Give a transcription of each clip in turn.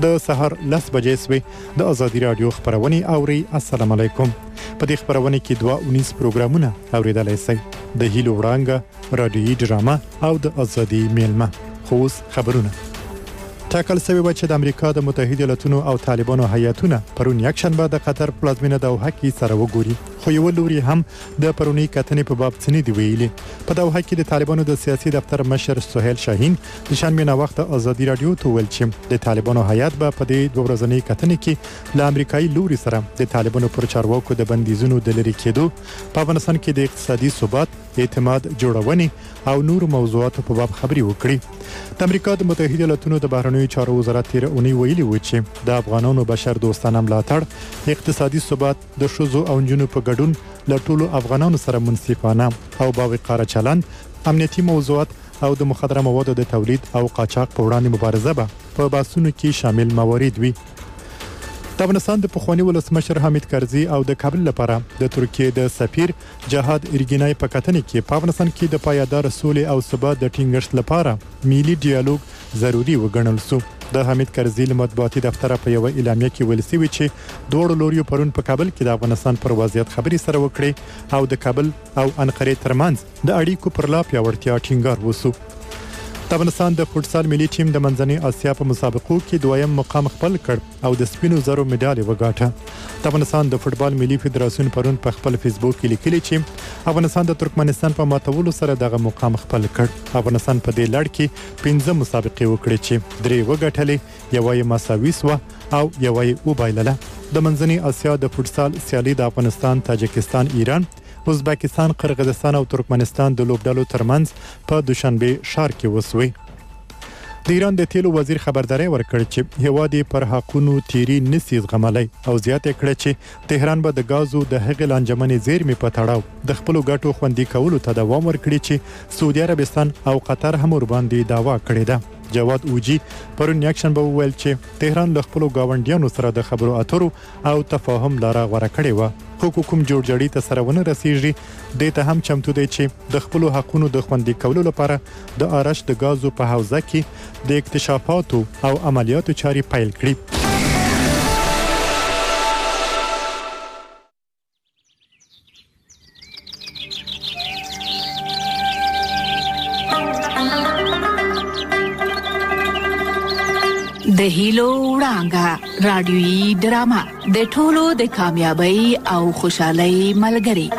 د سهار 10 بجې سوې د ازادي رادیو خبرونه اوري. السلام علیکم. په دې خبرونه کې 2 پروګرامونه اوریدلای شئ. د هیلو وړانګه رادیوي ډرامه او د ازادي میلمه. خوس خبرونه ټاکل شوی و چې د امریکا د متحده ایالاتونو او طالبانو هیئتونه پرون یک شنبه د قطر پلازمینه دوحه کې سره وګوري، خو یو لوري هم د پرونی کتنې په باب څه نه دی ویلي. په دوحه کې د طالبانو د سیاسي دفتر مشر سهیل شاهین د شنبه نه وخت ازادي رادیو ته ویل چې د طالبانو هیئت به په دې 2 ورځنۍ کتنې کې له امریکایي لوري سره د طالبانو پر چارواکو د بندیزونو د لري کېدو، په افغانستان کې د اقتصادي ثبات، اعتماد جوړونې او نور موضوعاتو په باب خبري وکړي. د امریکا د متحده ایالاتونو د بهرنیو چارو وزارت تیر اونۍ ویلي و چې د افغانانو بشر دوستانه ملاتړ، اقتصادي ثبات، د ښځو او نجونو په ګډون له ټولو افغانانو سره منصفانه او باوقاره چلند، امنیتي موضوعات او د مخدره موادو د تولید او قاچاق په وړاندې مبارزه به په بحثونو کې شامل موارد وي. د افغانستان د پخوانی ولسمشر حامد کرزي او د کابل لپاره د ترکیه د سفیر جهاد ارګینای په کتنې کې په افغانستان کې د پایدار سولې او ثبات د ټینګښت لپاره ملي ډیالوګ ضروری وګڼل شو. د حامد کرزي له مطبوعاتي دفتر په یو اعلامیه کې ویل شوی چې دوه لوري پرون په کابل کې د افغانستان پر وضعیت خبري سره وکړي او د کابل او انقره ترمنځ د اړیکو پر لا پیاوړتیا ټینګار وسو. د افغانستان د فوټسال ملي ټیم د منځنۍ اسیا په مسابقو کې 2یم مقام خپل کړ او د سپینو زرو مډال وګاټه. د افغانستان د فوټبال ملي فدراسیون پرون په خپل فیسبوک کې لیکلي چې افغانستان د ترکمنستان په ماتولو سره دغه مقام خپل کړ. افغانستان په دې لړ کې 15 مسابقې وکړې چې 3 وګټلې، یو یې مساوي سو او یو یې وبایلله. د منځنۍ اسیا د فوټسال سیالي د افغانستان، تاجکستان، ایران، ازبکستان، قرغیزستان او ترکمنستان د لوبډلو ترمنځ په دوشنبه ښار کې وسوي. د ایران د تیلو وزیر خبرداري ورکړ چې هیواد پر حقونو تیری نسی زغملای او زیاته کړه چې تهران به د غازو د هغې لانجمنې زیرمې په تړاو د خپل ګټو خوندي کولو ته دوام ورکړي چې سعودي عربستان او قطر هم ور باندې داوا کړې ده. جواد اوجی پرون یک شنبه ویل چې تهران له خپل گاونډیانو سره د خبرو اترو او تفاهم لاره غوړه کړې و، خو کوم جوړجاړي ته سره ونه رسیږي. د ته هم چمتو دی چې د خپل حقونو د خوندي کولو لپاره د آرش د غازو په حوزه کې د اکتشافاتو او عملیاتو چاري پیل کړي. د هیلو وړانګه رادیوي ډرامه د ټولو د کامیابی او خوشحالۍ ملګری.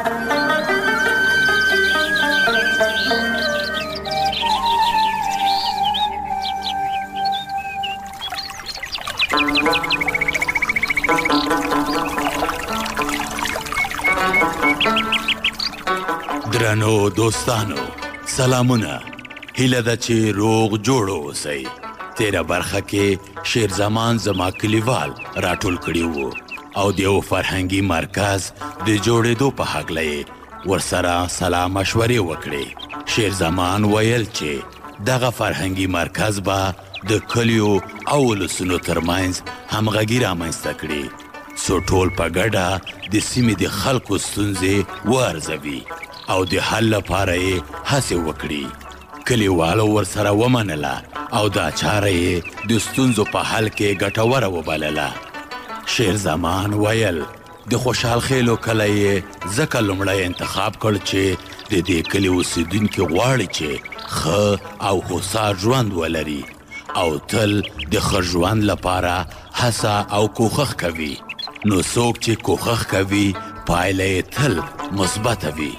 درنو دوستانو، سلامونه. هیله ده چې روغ جوړ اوسئ. تیره برخه کې شیر زمان زما کلیوال راټول کړي وو او د یو فرهنګي مرکز د جوړېدو په هکله ورسره سلام مشورې وکړې. شیر زمان ویل چې دغه فرهنګي مرکز به د کلیو او ولسونو ترمنځ همغږي رامنځته کړي، څو ټول په ګډه د سیمې د خلکو ستونزې وارزوي او د حل لپاره یې هڅې وکړي. کلیوالو ورسره ومنله او دا چاره یې د ستونزو په حل کې ګټوره وبلله. شیر زمان ویل د خوشحال خیلو کلی یې ځکه لومړی انتخاب کړ چې د دې کلي اوسېدونکي غواړي چې ښه او هوسا ژوند ولري او تل د ښه ژوند لپاره هڅه او کوښښ کوي. نو څوک چې کوښښ کوي پایله یې تل مثبته وي.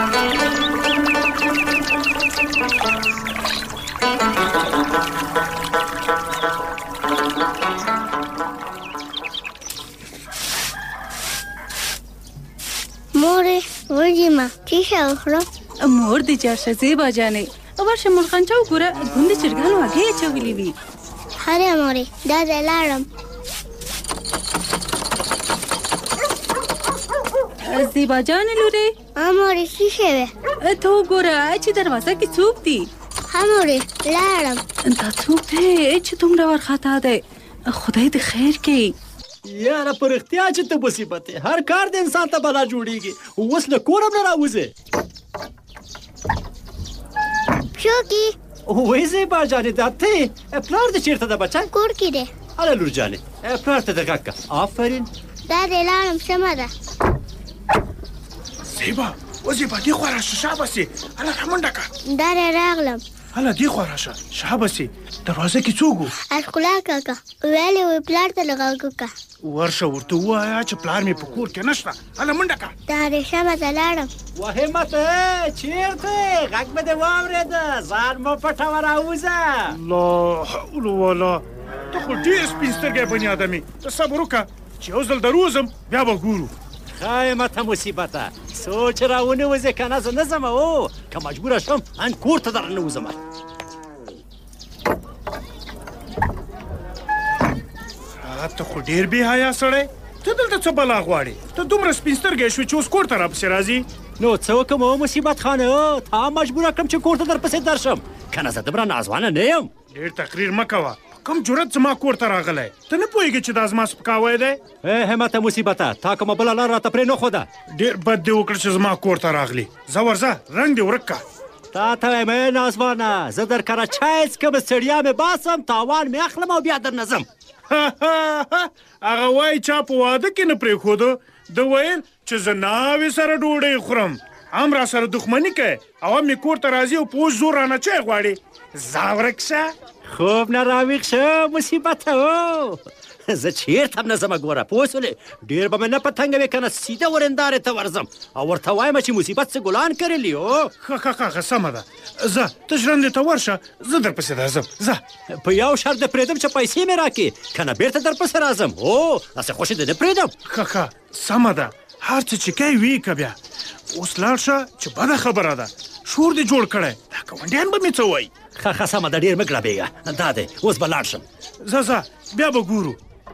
ورجیما چیشه اخرا مور دی جاشه زیبا جانه ورشه مرخانچه و گوره گونده چرگانو اگه چویلی بی. هره موری داده لارم. زیبا جانه لوره موری چیشه بی تو گوره چی دروازه که چوب دی موری لارم. تا چوب ده چی تم رو ورخطا ده خدای دی خیر که یاره پر اختیار چې ته مصیبت هر کار د انسان ته بلا جوړیږي اوس له کورم نه راوځي. شوکی وې زیبا جانې دا ته پلار دې چیرته ده بچا؟ کور کې ده. اله لور جانې پلار ته د غږ که آفرین دا دې لاړم شمه ده زیبا وزیبا دې خوا راشه شابسې هله رامنډه که دا دې راغلم هله دې خوا راشه شابسې دروازه کې څوک و اشکلا کاکا ویلې وې پلار ته غږ وکړه ورشه ورته ووایه چې پلار مې په کور کې نشته هله منډه که دا دې شمه ته لاړم وهمت چیرته غږ مې دې واورېده ځان مه پټوه راوځه لا حول ولا ته خو ډېر سپین سترګی بني ادمې ته صبر وکړه چې یو ځل دروزم بیا به ګورو خایمه ته مصیبته سوچ راونیوځې که نه زه نه ځم او که مجبوره شم ان کور ته درننوځم ته خو ډېر بې حیا سړی ته دلته څه بلا غواړې ته دومره سپین سترګی شوې چې اوس کور ته راپسې راځې نو څه وکړم او مصیبت خانه تا مجبوره کړم چې کور ته درپسې درشم که نه زه دومره نازوانه نه یم ډېر تقریر مه کوه کوم جرت زما کور ته راغلی ته نه پوهېږې چې دا زما سپکاوی دی همته مصیبته تا کومه بله لار راته پرې نه ښوده ډېر بد دې وکړه چې زما کور ته راغلی ځه ورځه رنګ دې ورک که تا ته وایم نازوانه زه در کره چای څکم ستړیا مې باسم تاوان مې اخلم او بیا درنه ځم هغه وایي چا په واده کې نه پرېښودو ده ویل چې زه ناوې سره ډوډۍ خورم هم را سره دښمني کوي او هم مې کور ته راځي او په اوس زور رانه چای غواړي ځه ورک شه خوب نه راویښ شه مصیبته او زه چېرته هم نه ځمه ګوره پوه شولې ډېر به مې نه پتنګوې که نه سیده ورندارې ته ورځم او ورته وایم چې مصیبت څه ګلان کرلي او ښه سمه ده ځه ته ژرندې ته ورشه زه درپسې درځم ځه په یو شرط دې پرېږدم چې پیسې مې راکړې که نه بېرته درپسې راځم او داسې خوشې دې نه پرېږدم ښه سمه ده هر څه چې کوې ویې که بیا اوس لاړ شه چې بده خبره ده شور دې جوړ کړی دا ګاونډیان به مې څه وایي ښه سمه ده ډېر مه ګړبېږه دا دی اوس به لاړ شم ځه بیا به ګورو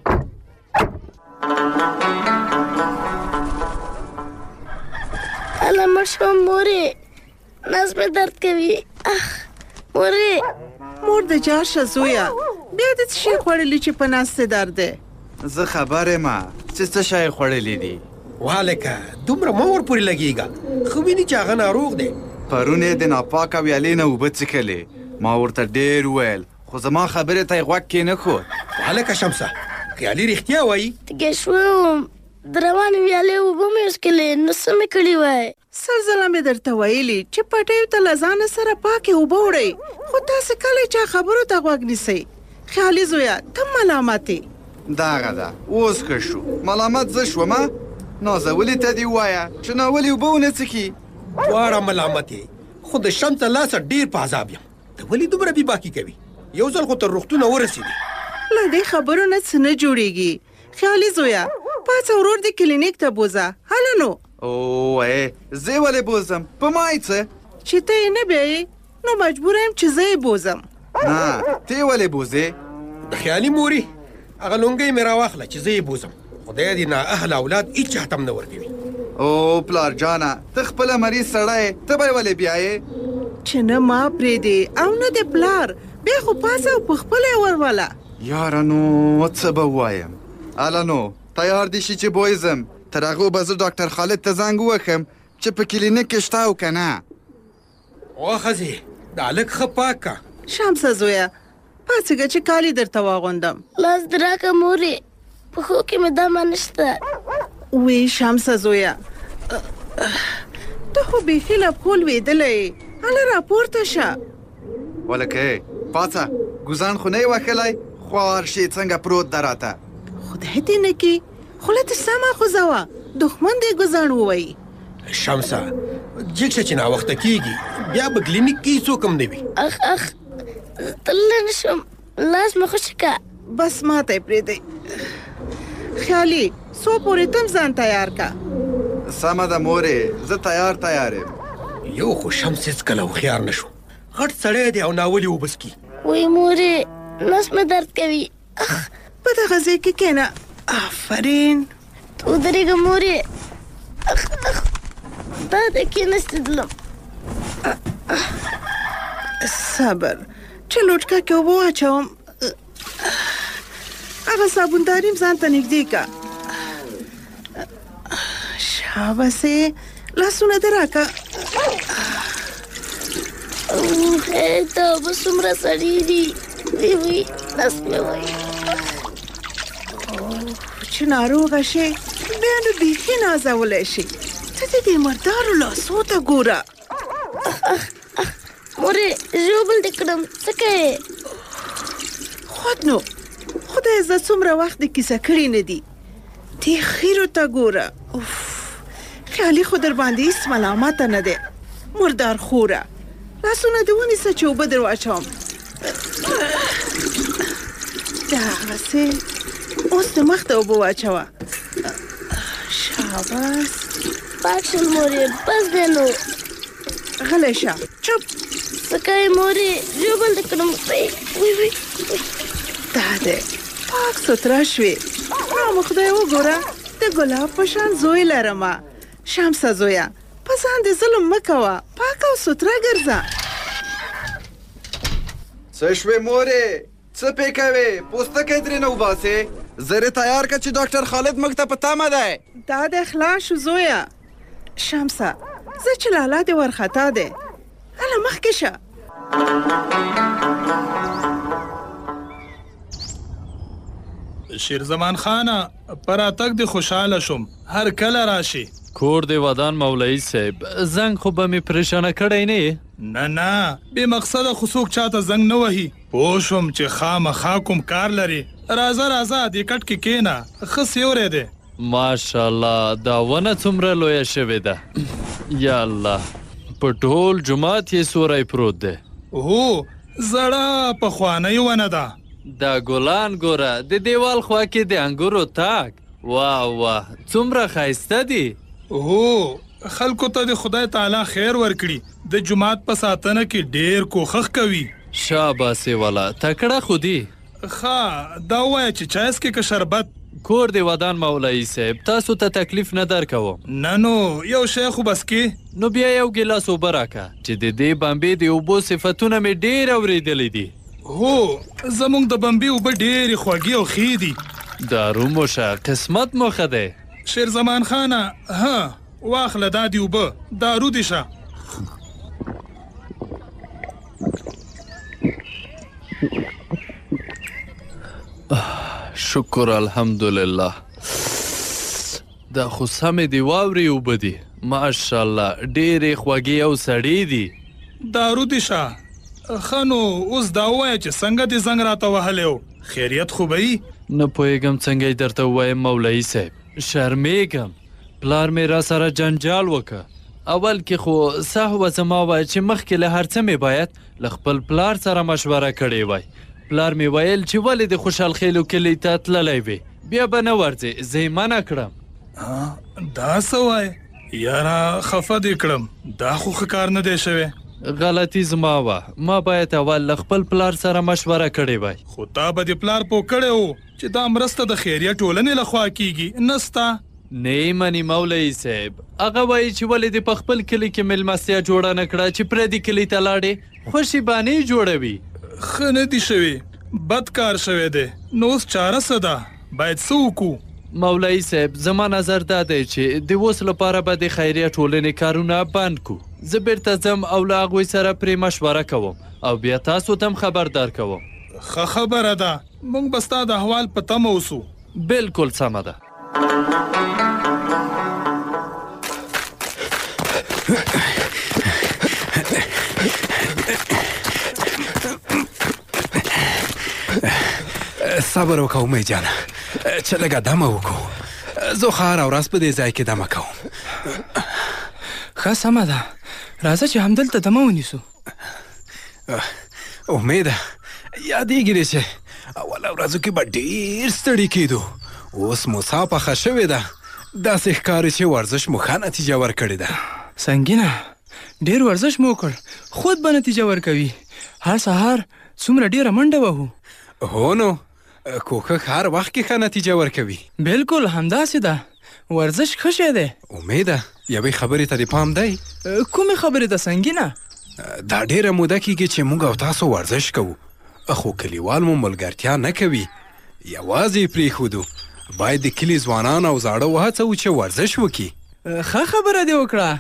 هله مړ شوم مورې نس مې درد کوي مورې مور د جار شه زویه بیا دې څه شی خوړلي چې په نس دې درد دی زه خبر یم چې څه شی خوړلی دي والکه دومره مه ورپورې لګېږه خو ویني چې هغه ناروغ دی پرون یې د ناپاکه ویالې نه اوبه څښلې ما ورته ډېر وویل خو زما خبرې ته یې غوږ کېنښود والکه شمسه خیالي رښتیا وایي تږی شوی وم د روانې ویالې اوبه مې وڅښلې نو څه مې کړي وای سل ځله مې درته ویلي چې پټیو ته له ځانه سره پاکې اوبه وړئ خو تاسې کله چا خبرو ته غوږ نیسئ خیالي زویه ته ملامت یې دغه ده اوس ښه شو ملامت زه شومه نازولي ته دې ووایه چې ناولې اوبه ونه څښي دواړه ملامت یې خو د شمس لاسه ډېر په عذاب یم ته ولې دومره بېباکي کوي یو ځل خو تر روغتونه ورسېدي له دې خبرو نه څه نه جوړېږي خیالي زویه پاڅه ورور دې کلینیک ته بوځه هله نو اوه زه یې ولې بوځم په ما یې څه چې ته یې نه بیایې نو مجبوره یم چې زه یې بوځم نه ته یې ولې بوځې د خیالي مورې هغه لونګۍ مې راواخله چې زه یې بوځم خدای دې نااهله اولاد هېڅ چاته هم نه ورکوي او پلار جانه ته خپله مریض سړی ته به یې ولې بیایې چې نه ما پرېږدې او نه د پلار بیا خو پاسه او په خپله یې ورواله یاره نو څه به ووایم هله نو تیار دې شي چې بویزم تر هغو به زه ډاکټر خالد ته زنګ ووښم چې په کلینیک کې شته او که نه وښځې دا هلک ښه پاک که شمسه زویه پاڅېږه چې کالي درته واغوندم لاس دې راکړه مورې پښو کې مې دمه نشته وی شمسه زویه ته خو بیخي له پښو لوېدلی یې هله راپورته شه ولکې پاڅه ګوزان خو نه یې وښلی خوار شي څنګه پروت ده راته خدای دې نه کي خوله دې سمه خوځوه دښمن دې ګوزاڼ ووایي شمسه جګ شه چې ناوخته کېږي بیا به کلینیک کې څوک هم نه وي اخ تللی نه شم لاس مې خوشي که بس ماته یې پرېږدئ خیالي څو پورې تم ځان تیار که سمه ده مورې زه تیار یم یو خو شمس هېڅکله هوښیار نه شو غټ سړی دی او ناولې اوبه څکي وی مورې نس مې درد کوي په دغه ځای کې کښېنه آفرین ته ودرېږه مورې دا دی کښېنستېدلم صبر چې لوټکه کې اوبه واچوم هغه صابونداري م ځان ته نږدې که شابسې لاسونه دې راکه دا اوبه څومره سړې دي وی نس مې وایي چې ناروغه شي بیا نو بیخي نازولی شي. ته د دې مردارو لاسو ته ګوره. مورې ژوبل دې کړم څه کوې؟ خود نو خدای زه څومره وخت د کیسه کړي نه دي. دې خیرو ته ګوره. خیالي خو در باندې هیڅ ملامته نه دی. مردار خوره لاسونه دې ونیسه چې اوبه در واچوم. دغسې اوس د مخ ته اوبه واچوه. شاباس پاک شول مورې بس دی نو. غلی شه چپ. څه کوې مورې ژوبل دې کړم. دا دی پاک ستره شوې. رام خدای وګوره د ګلاب په شان زوی لرمه. شمسه زویه په ځان دې ظلم مه کوه. پاک او ستره ګرځه. څه شوې مورې؟ څه پې کوې؟ پوستکی ترې نه وباسې. زر تیار که چې ډاکټر خالد موږ ته په تمه دی. دا د خلاص شو زویه. شمسه زه چې لالا دې ورخطا دی. هله مخکې شه. شیرزمان خانه پر راتګ دې خوشحاله شوم. هر کله راشي. کور دې ودان مولوي صاحب. زنګ خو به مې پریشانه کړی نه. نه بې مقصده خو څوک چاته زنګ نه وهي. پوه شوم چې خامخا کوم کار لري. راځه دې کټ کې کېنه. ښه سیوری دی. ماشاءالله دا ونه څومره لویه شوې ده. یا الله په ټول جومات یې سوری پروت دی. هو زړه پخوانۍ ونه ده. دا ګلان ګوره د دیوال خوا کې د انګورو تاک. واه څومره ښایسته دي. هو خلکو ته د خدای تعالی خیر ورکړي. د جومات په ساتنه کې ډېر کوښښ کوي. شاباسې والا تکړه خو دي. ښه دا ووایه چې چای څکې که شربت؟ کور دې ودان مولوي صاحب تاسو ته تکلیف نه درکوم. نه نو یو شی خو بس کې. نو بیا یو ګیلاس اوبه راکه چې د دې بمبې د اوبو صفتونه مې ډېر اورېدلی دي. هو زموږ د بمبې اوبه ډېرې خوږې او ښې دي. دارو موشه قسمت مو ښه دی. شیرزمان خانه ها واخله دا دي اوبه. دارو دي شه. شکر الحمدلله. دا خو سمې دي واورې اوبه دي. ماشاءالله ډېرې خوږې او سړې دي. دارو دي شه. ښه نو اوس دا ووایه چې څنګه دې زنګ راته وهلی و؟ خیریت خو به یي؟ نه پوهېږم څنګه یې درته ووایم مولوي صاحب. شرمېږم. پلار مې را سره جنجال وکړه. اول کې خو صحوه زما وایه چې مخکې له هر څه مې باید له خپل پلار سره مشوره کړې وای. پلار مې ویل چې ولې د خوشحال خیلو کلي ته تللی وې بیا به نه ورځې. زه یې منع کړم. دا څه وایې؟ یاره خفه دې کړم. دا خو ښه کار نه دی شوی. غلطي زما وه. ما باید اول له خپل پلار سره مشوره کړې وای. خو تا به دې پلار پوه کړی و چې دا مرسته د خیریه ټولنې لخوا کیږي نه ستا. نه یې مني مولوي صاحب. هغه وایي چې ولې دې په خپل کلي کې میلمستیا جوړه نه کړه چې پردي کلي ته لاړې خوشي بانې جوړوي. ښه نه دي شوي. بد کار شوی دی. نو اوس چاره څه ده؟ باید څه وکړو؟ مولوي صاحب زما نظر دا دی چې د اوس لپاره به د خیریه ټولنې کارونه بند کړو. زه بیرته ځم او له هغوی سره پرې مشوره کوم او بیا تاسو ته هم خبردار کوم. ښه خبره ده. موږ به ستا د احوال په تمه اوسو. بالکل سمه ده. صبر وکړه امید جانه چې لږه دمه وکړو. زه خو هره ورځ په دې ځای کې دمه کوم. ښه سمه ده. راځه چې همدلته دمه ونیسو. امیده یادېږي دی چې اوله ورځو کې به ډېر ستړي کېدو. اوس مو سا پخه شوې ده. داسې ښکاري چې ورزش مو ښه نتیجه ورکړې ده. سنګینه ډېر ورزش مو وکړ خود به نتیجه ورکوي. هر سهار څومره ډېره منډه وهو. هو نو کوښښ هر وخت کې ښه نتیجه ورکوي. بالکل همداسې ده. ورزش ښه شی دی. امیده یوې خبرې ته دې پام دی؟ کومې خبرې ته سنګینه؟ دا ډېره موده کېږي چې موږ او تاسو ورزش کوو خو کلیوال مو ملګرتیا نه کوي. یوازې یې پرېښودو. باید د کلي ځوانان او زاړه وهڅوو چې ورزش وکړي. ښه خبره دې وکړه.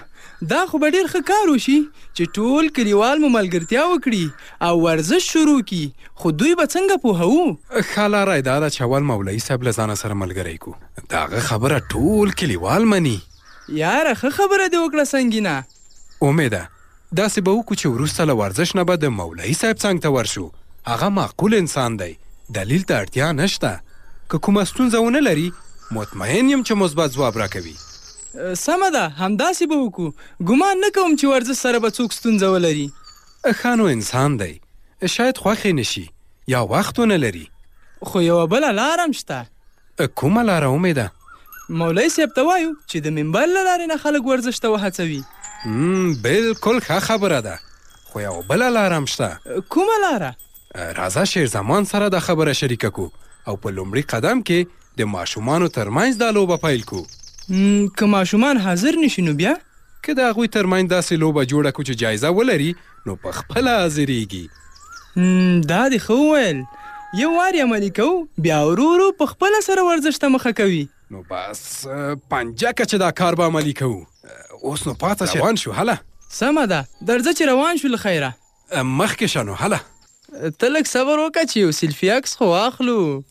دا خو به ډېر ښه کار وشي چې ټول کلیوال مو ملګرتیا وکړي او ورزش شروع کړي خو دوی به څنګه پوهوو؟ ښه لاره یې دا ده چې اول مولوي صاحب له ځانه سره ملګری کړو د هغه خبره ټول کلیوال مني. یاره ښه خبره دې وکړه سنګینه. امیده داسې به وکړو چې وروسته له ورزش نه به د مولوي صاحب څنګ ته ورشو. هغه معقول انسان دی، دلیل ته اړتیا نشته. که کومه ستونزه ونه لري مطمئن یم چې مثبت ځواب راکوي. سمه ده، همداسې به وکړو. ګمان نه کوم چې ورزش سره به څوک ستونزه ولري. ښه نو انسان دی، شاید خوښې نشي یا وخت ونه لري. خو یوه بله لاره هم شته. کومه لاره امیده؟ مولوي صاحب ته وایو چې د منبر له لارې نه خلک ورزش ته وهڅوي. بالکل ښه خبره ده، خو یوه بله لاره هم شته. کومه لاره؟ راځه شیرزمان سره دا خبره شریکه کو او په لومړي قدم کې د ماشومانو ترمنځ دا لوبه پیل کو. که ماشومان حاضر نشي نو بیا؟ که د هغوی ترمنځ داسې لوبه جوړه کو چې جایزه ولري نو په خپله حاضرېږي. دا دې ښه وویل. یو وار یې عملي کوو بیا ورو ورو په خپله سره ورزش ته مخه کوي. نو بس پنجکه چې دا کار به عملي کوو. اوس نو پاته روان شو. هله سمه ده، درځه چې روان شو له خیره. مخکې شه نو. هله ته لږ صبر وکړه چې یو سیلفي عکس خو واخلو.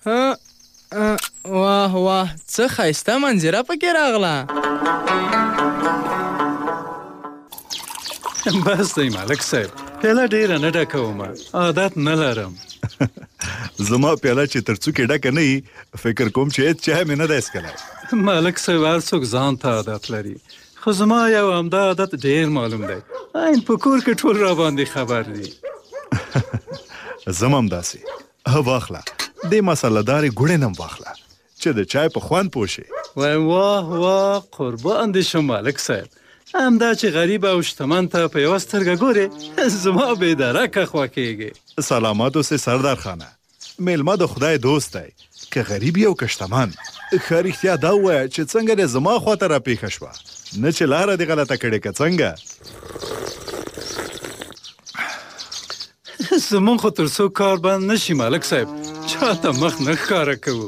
واه واه څه ښایسته منظره پکې راغله. بس دی ملک صاحب، پیاله ډېره نه ډکومه، عادت نه لرم. زما پیاله چې تر څوکې ډکه نه وي فکر کوم چې هېڅ چای مې نه دی څښلی. ملک صاحب هر څوک ځان ته عادت لري، خو زما یو همدا عادت ډېر معلوم دی. عین په کور کې ټول را باندې خبر دي. زما هم داسې. واخله دې مسالهدارې ګوړې نه هم واخله چې د چای په خوند پوه شې. واه واه قربان دې شم ملک صاحب، همدا چې غریب او شتمن ته په یوه سترګه ګورې زما بېدرکه خوښېږي. سلامات اوسې سردار خانه، میلمه د خدای دوست دی، که غریب یې او که شتمن. ښه رښتیا دا ووایه چې څنګه دې زما خواته راپېښه شوه، نه چې لاره دې غلطه کړې که څنګه. زمون خو تر څو کار بند نشي ملک صاحب چاته مخ نه ښکاره کوو.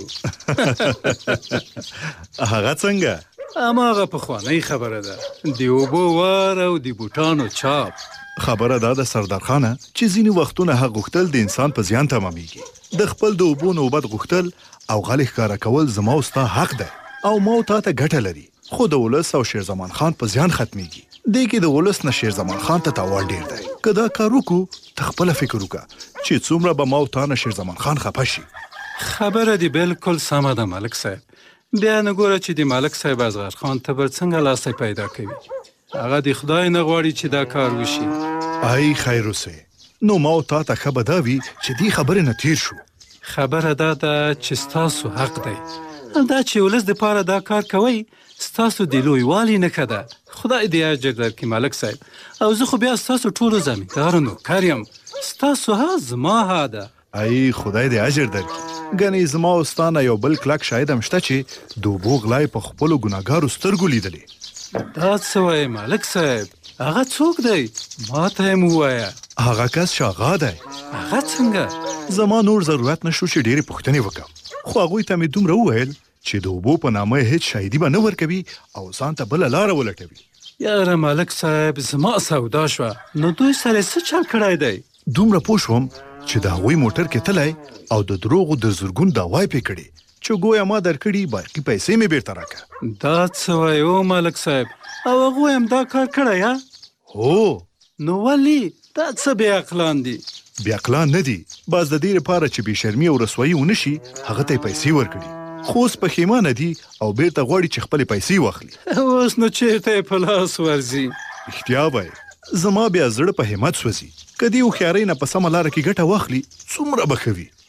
هغه څنګه؟ هماغه پخوانۍ خبره ده، د اوبو وار او د بوټانو چاپ. خبره دا ده سردار خانه چې ځینې وختونه حق غوښتل د انسان په زیان تمامیږي. د خپل د اوبو نوبت غوښتل او غلې ښکاره کول زما او ستا حق ده او ما او تا ته ګټه لري، خو د ولس او شیرزمان خان په زیان ختمیږي. دې کې د ولس نه شیرزمان خان ته تاوان ډېر دی. که دا کار وکړو ته خپله فکر وکړه چې څومره به ما او تا نه شیرزمان خان خفه شي. خبره دې بالکل سمه ده ملک صاحب. بیا نه ګوره چې د ملک صاحب اصغر خان تبر څنګه لاستی پیدا کوي. هغه د خدای نه غواړي چې دا کار وشي. ای خیر اوسې، نو ما او تا ته ښه به دا وي چې دې خبرې نه تیر شو. خبره دا ده چې ستاسو حق دی. دا چې ولس دپاره دا کار کوئ ستاسو د لویوالي نښه ده. خدای دې اجر درکړي ملک صاحب. او زه خو بیا ستاسو ټولو زمیندارو نوکر یم. ستاسو ها زما ها ده. ای خدای دې اجر درکړي. ګنې زما او ستا نه یو بل کلک شاهد هم شته چې د اوبو غلا یې په خپلو ګناهګارو سترګو لیدلې. دا څه وایې ملک صاحب؟ هغه څوک دی؟ ما ته یې مو ووایه. هغه کس شاغا دی. هغه څنګه؟ زما نور ضرورت نشو چې ډېرې پوښتنې وکړم، خو هغوی ته مې دومره وویل چې د اوبو په نامه هېڅ شاهدي به نه ورکوي او ځان ته بله لاره ولټوي. یاره ملک صاحب زما سودا شوه. نو دوی سره څه چل کړی دی؟ دومره پوه شوم چې د هغوی موټر کې تلی او د دروغو د زرګون دعوی پې کړې چې ګویا ما درکړي باقي پیسې مې بیرته راکړه. دا څه وایې او ملک صاحب؟ او هغوی هم دا کار کړی ها؟ هو. نو ولې؟ دا څه بې عقلان دي؟ بې عقلان نه دي، باز د دې لپاره چې بې شرمي او رسوایي ونه شي هغه ته یې پیسې ورکړي، خو اوس پښیمانه دي او بیرته غواړي چې خپلې پیسې واخلي. اوس نو چېرته یې په لاس ورځي؟ رښتیا وایې، زما بیا زړه په همت سوځي. که دې هوښیارۍ نه په سمه لاره کې ګټه واخلي څومره به ښه وي.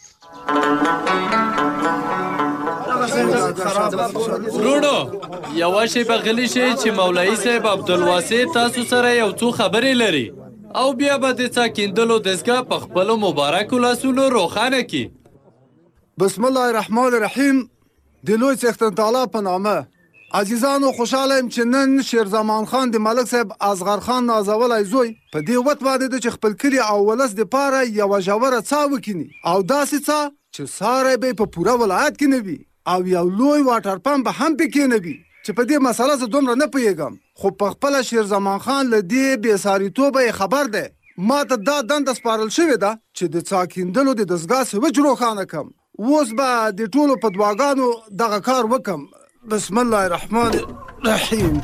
وروڼو یوه شیبه غلی شئ چې مولوي صاحب عبدالواسع تاسو سره یو څو خبرې لري او بیا به د څا کیندلو دستګاه په خپلو مبارکو لاسونو روښانه کړي. بسم الله الرحمن الرحیم. د لوی څښتن تعالی په نامه. عزیزانو خوشحاله یم چې نن شیرزمان خان د ملک صاحب اصغر خان نازولی زوی په دې وت باندې ده چې خپل کلي او ولس دپاره یوه ژوره څاه وکیني او داسې څاه چې ساری به په پوره ولایت کې نه وي او یو لوی واټر پمپ به هم پکې نه وي چې په دې مسله زه دومره نه پوهېږم، خو په خپله شیرزمان خان له دې بېساریتوبه خبر دی. ما ته دا دنده سپارل شوې ده چې د څا کیندلو د دستګاه سویچ روښانه کړم. اوس به د ټولو په دعاګانو دغه کار وکړم. بسم الله الرحمن الرحیم.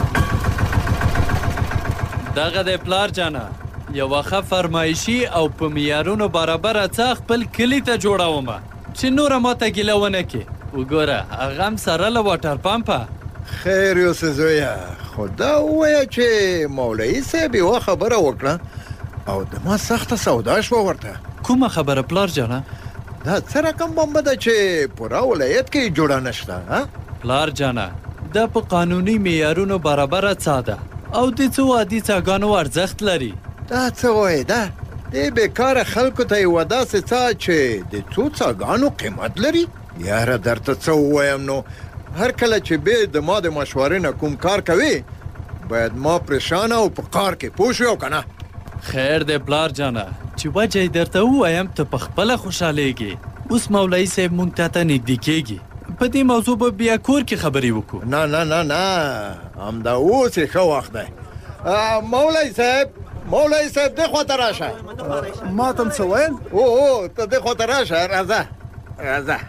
دغه د پلار جانه یوه ښه فرمایشي او په معیارونو برابره څه خپل کلي ته جوړومه چې نوره ماته ګیله ونه کړي. وګوره هغه هم سره له واټر پمپه. خیر یوسف زویه، خو دا ووایه چې مولوي صاحب یوه خبره وکړه او د ما سخته سودا شوه ورته. کومه خبره پلار جانه؟ دا څه رقم بمبه ده چې پوره ولایت کې جوړه نشته؟ پلار جانه دا په قانوني معیارونو برابره څا ده او د څو عادي څاګانو ارزښت لري. دا څه وایي ده؟ دې بېکاره خلکو ته یوه داسې څا چې د څو څاګانو قیمت لري؟ یاره درته څه ووایم نو، هر کله چې بې د ما د مشورې نه کوم کار کوي باید ما پریشانه او په کار کې پوه شوې او که نه. خیر دی پلار جانه چې وجه یې درته ووایم ته په خپله خوشحالېږي. اوس مولوي صاحب موږ ته نږدې کېږي، په دې موضوع به بیا کور کې خبرې وکړو. نه نه نه نه، همدا اوس یې ښه وخت دی. مولوي صاحب دې خواته راشه. ما ته هم څه ویل؟ او ته دې خواته راشه. راځه.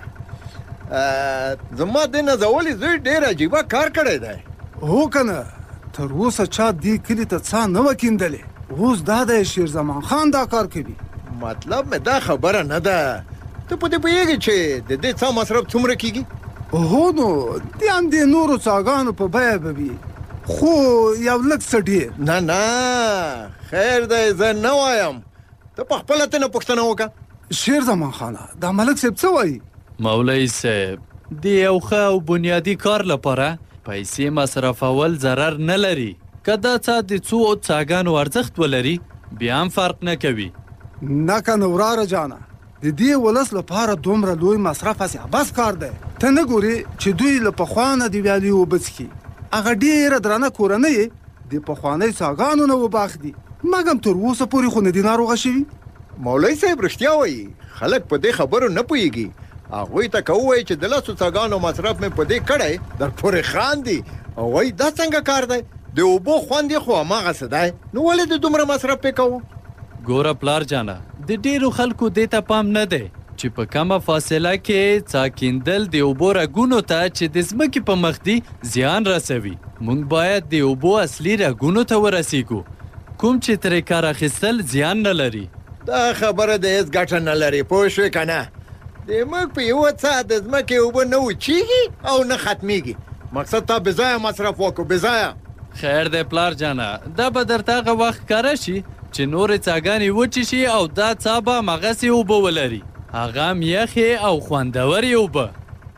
زما دې نازولي زوی ډېر عجیبه کار کړی دی. هو که نه، تر اوسه چا دې کلي ته څا نه وه کیندلې. اوس دا دی شیرزمان خان دا کار کوي. مطلب مې دا خبره نه ده. ته په دې پوهېږې چې د دې څا مصرف څومره کېږي؟ هو نو دې هم د نورو څاګانو په بیه به وي، خو یو لږ څه ډېر. نه خیر دی، زه نه وایم. ته په خپله ته نه پوښتنه وکړه. شیرزمان خانه دا ملک صاحب څه وایي؟ مولوي صاحب د یو ښه او بنیادي کار لپاره پیسې مصرفول ضرر نه لري. که دا څه د څو څاګانو ارزښت ولري بیا هم فرق نه کوي. نه که نه وراره جانه، د دې ولس لپاره دومره لوی مصرف هسې عبس کار دی. ته نه ګورې چې دوی له پخوا نه د ویالې اوبه څښي. هغه ډېره درنه کورنۍ د پخوانۍ څاګانو نه وباخ دي، مګم تر اوسه پورې خو نه دي ناروغه شوي. مولوي صاحب رښتیا وایي، خلک په دې خبرو نه پوهېږي. هغوی ته که ووایي چې د لسو څاګانو مصرف مې په دې کړی در پورې خاندي او وایي دا څنګه کار دی، د اوبو خوند یې خو هماغسې دی، نو ولې د دومره مصرف پې کوو؟ ګوره پلار جانه د ډېرو خلکو دې ته پام نه دی چې په کمه فاصله کې څا کیندل د اوبو رګونو ته چې د ځمکې په مخ دي زیان رسوي. موږ باید د اوبو اصلي رګونو ته ورسیږو کوم چې ترې کار اخیستل زیان نه لري. دا خبره د هېڅ ګټه نه لري، پوه شوې که نه؟ د موږ په یوه څا د ځمکې اوبه نه وچېږي او نه ختمیږي. مقصد تا بېځایه مصرف وکړو، بېځایه. خیر دی پلار جانه، دا به درته هغه وخت ښکاره شي چې نورې څاګانې وچې شي او دا څا به هماغسې اوبه ولري، هغه هم یخې او خوندورې اوبه.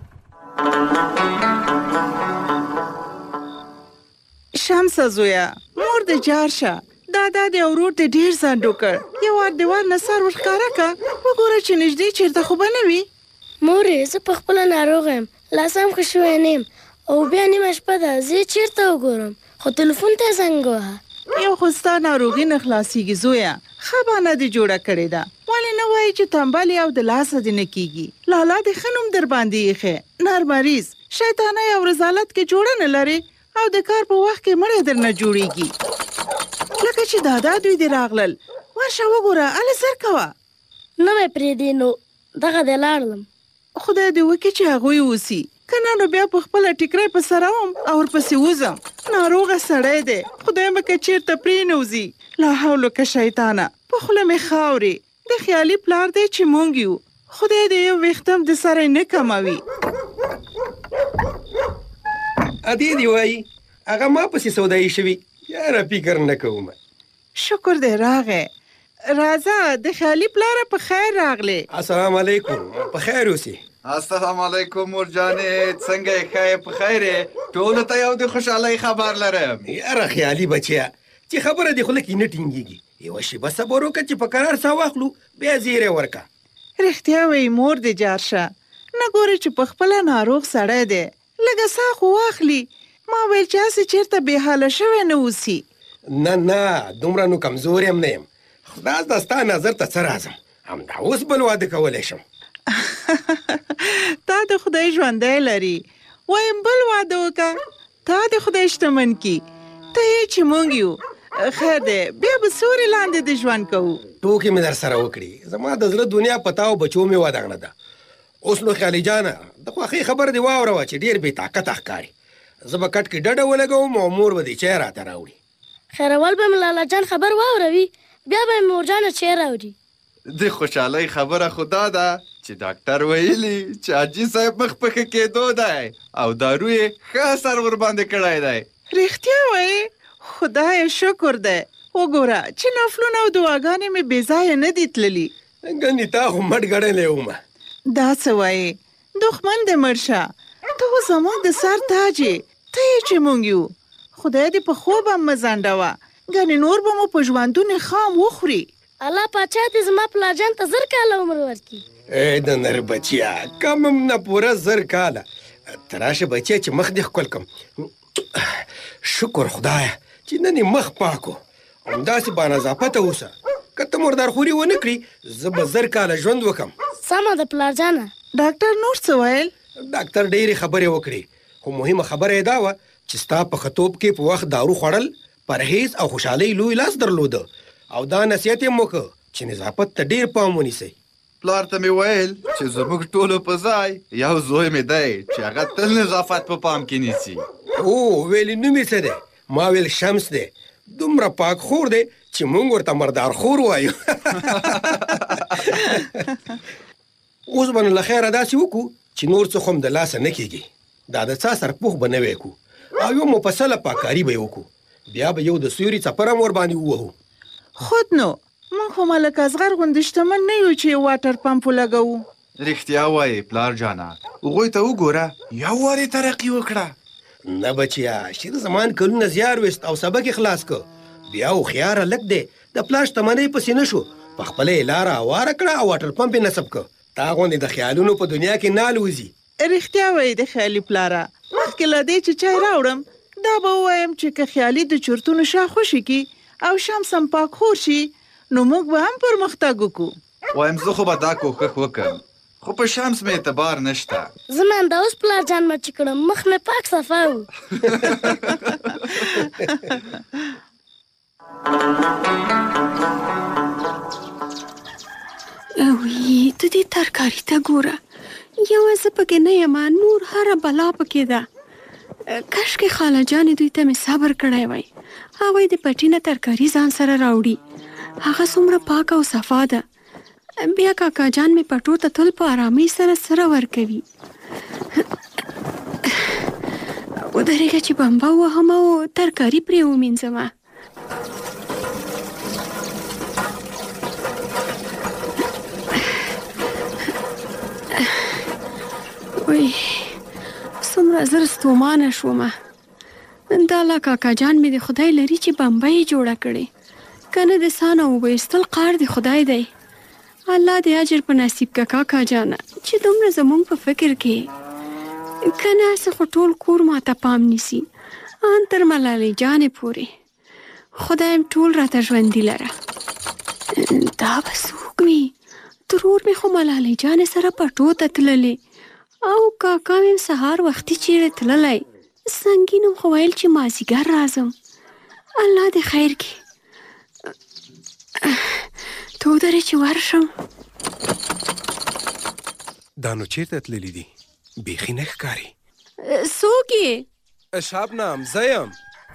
شمسه زویه، مور د جار شه. دادا د ورور د ډېر ځان ډوکړ. یو وار دیوال نه سر ورښکاره که، وګوره چې نږدې چېرته خو به نه وي. مورې زه په خپله ناروغه یم، لاس هم ښه شوی نه یم او بیا نیمه شپه ده، زه چېرته وګورم؟ خو تلیفون ته زنګ ووهه. یو خو ستا ناروغي نه خلاصېږي زویه، ښه بانه دې جوړه کړې ده. ولې نه وایي چې تنبل او د لاسه دې نه کېږي؟ لالا دې ښه نوم در باندې ایښی، نرمریز، شیطانۍ او رذالت کې جوړه نه لرې او د کار په وخت کې مړی در نه جوړېږي. لکه چې دادا دوی دې راغلل، ورشه وګوره، هلې زر کوه. نه مې پرېږدې نو دغه دې لاړلم. خدای دې وکړي چې هغوی اوسي، که نه نو بیا په خپله ټیکری په سره وم او ورپسې وځم. ناروغه سړی دی، خدای مکه چېرته پرېنوځي. لا حول که شیطانه، په خوله مې خاورې. د خیالي پلار دی چې مونږ یو، خدای دې یو ویښتم د سره نه کموي. ادې دې وایي هغه ما پسې سودایي شوي، یاره فکر نه کوم. شکر دی راغی. راځه د خیالي پلاره په خیر راغلی. السلام علیکم، په خیر اوسې. السلام علیکم مور جانې، څنګه یې؟ ښه یې؟ په خیر یې؟ ټولو ته یو د خوشحالۍ خبر لرم. یاره خیالي بچیه، چې خبره دې خوله کې نه ټینګېږي. یوه شېبه صبر وکړه چې په قرار ساه واخلو، بیا زیری ورکړه. رښتیا وایي مور دې جار شه. نه ګورې چې په خپله ناروغ سړی دی، لږه ساه خو واخلي. ما ویل چې هسې چېرته بېحاله شوی نه اوسي. نه دومره نو کمزور یم نه یم. خدای د ستا نظر ته څه راځم، همدا اوس بل واده کولی شم. تا د خدای ژوندی لري، وایم بل واده وکړه، تا د خدای شتمن کي. ته یې چې مونږ یو خیر دی بیا به سوري لاندې د ژوند کوو ټوکې مې در سره وکړي زما د زړه دنیا پتا او بچو مې ودانه ده اوس نو خیالي جانه د خوښۍ خبر دی واوروه چې ډېر بې طاقته ښکاري زه به کټ کې ډډه ولګوم او مور به دې چای راته راوړي خیرول به مې لالا جان خبر واوروي بیا به مې مورجانه چای راوړي د خوشحالۍ خبره خو دا ده چې ډاکټر ویلي چې حاجي صاحب مخ پښه کېدو دی او دارو یې ښه اثر ورباندې کړی دی رښتیا وایې خدای شکر دی وګوره چې نفلونه او دعاګانې مې بې ځایه نه دي تللي ګنې تا خو مټ ګڼلی ومه دا څه وایې دښمن دې مړ شه ته خو زموږ د سر تاج یې ته یې چې مونږ یو خدای دې په خوب هم مه ځنډوه ګنې نور به مو په ژوندون خام وخوري الله پاچا دې زما پلارجان ته 1000 کاله عمر ورکړي ای د نر بچیا کم هم نه پوره 1000 کاله ته راشه بچیا چې مخ دې ښکل کړم شکر خدایه چې نن یې مخ پاکو همداسې بانظافته اوسه که ته مردارخوري ونه کړي زه به 1000 کاله ژوند وکړم سمه ده پلارجانه ډاکټر نور څه ویل ډاکټر ډېرې خبرې وکړې خو مهمه خبره یې دا وه چې ستا په ښه کې په وخت دارو خوړل پرهیز او خوشحالۍ لوی لاس درلوده او دا نصیحت یې وکړ چې نظافت ته ډېر پام ونیسئ پلار ته مې ویل چې زموږ ټولو په ځای یو زوی مې دی چې هغه تل نظافت په پام کې نیسي او ویلې نوم یې څه دی ما ویل شمس دی دومره پاک خور دی چې مونږ ورته مردار خور وایو اوس به نو له خیره داسې وکړو چې نور څه خو هم د لاسه نه کېږي دا د څا سرپوښ به نوی کړو او یو مفصله پاککاري به یې وکړو بیا به یو د سیوري څپر هم ورباندې ووهو خود نو موږ خو ملک اصغر غوندې شتمن نه یو چې واټر پمپ ولګوو رښتیا وایې پلار جانه هغوی ته وګوره یو وارې ترقي وکړه نه بچیا شیر زمان کلونه زیار وست او سبق یې خلاص کړ بیا هوښیار هلک دی د پلار شتمنۍ پسې نه شو په خپله یې لاره هواره کړه او واټر پمپ یې نصب کړ تا غوندې د خیالونو په دنیا کې نه الوځي رښتیا وایي د خیالي پلاره مخکې له دې چې چای راوړم دا به ووایم چې که خیالي د چورتونو شا خوشي کي او شمس هم پاک خور شي نو موږ به هم پرمختګ وکړو وایم زه خو به دا کوښښ وکړم خو په شمس مې اعتبار نشته زما همدا اوس پلارجان مچ کړم مخ مې پاک صفا و اوی ته دې ترکاري ته ګوره یوازې پکې نه یم نور هره بلا پکې ده کاشکې خاله جانې دوی ته مې صبر کړی وای هغوی د پټي نه ترکاري ځان سره راوړي هغه څومره پاکه او صفا ده بیا کاکا جان مې پټو ته تل په آرامۍ سره ورکوي ودرېږه چې بمبه ووهم او ترکاري پرې ومینځمه وای څومره زر ستومانه شومه دا لا کاکا جان مې د خدای لري چې بمبه یې جوړه کړې که نه د سانه وبایستل قار د خدای دی الله دې اجر په نصیب که کاکا جانه چې دومره زموږ په فکر کې که نه څه خو ټول کور ماته پام نیسي ان تر ملالۍ جانې پورې خدایم ټول راته ژوندي لره دا به څوک وي ترور مې خو ملالۍ جانې سره پټو ته تللې او کاکا مې سهار وختي چیرې تللی سنګین هم خو ویل چې مازدیګر راځم الله دې خیر کړي ته ودرې چې ورشم دا نو چیرته تللی دي بیخي نه ښکاري څوک یې شبنم زه یم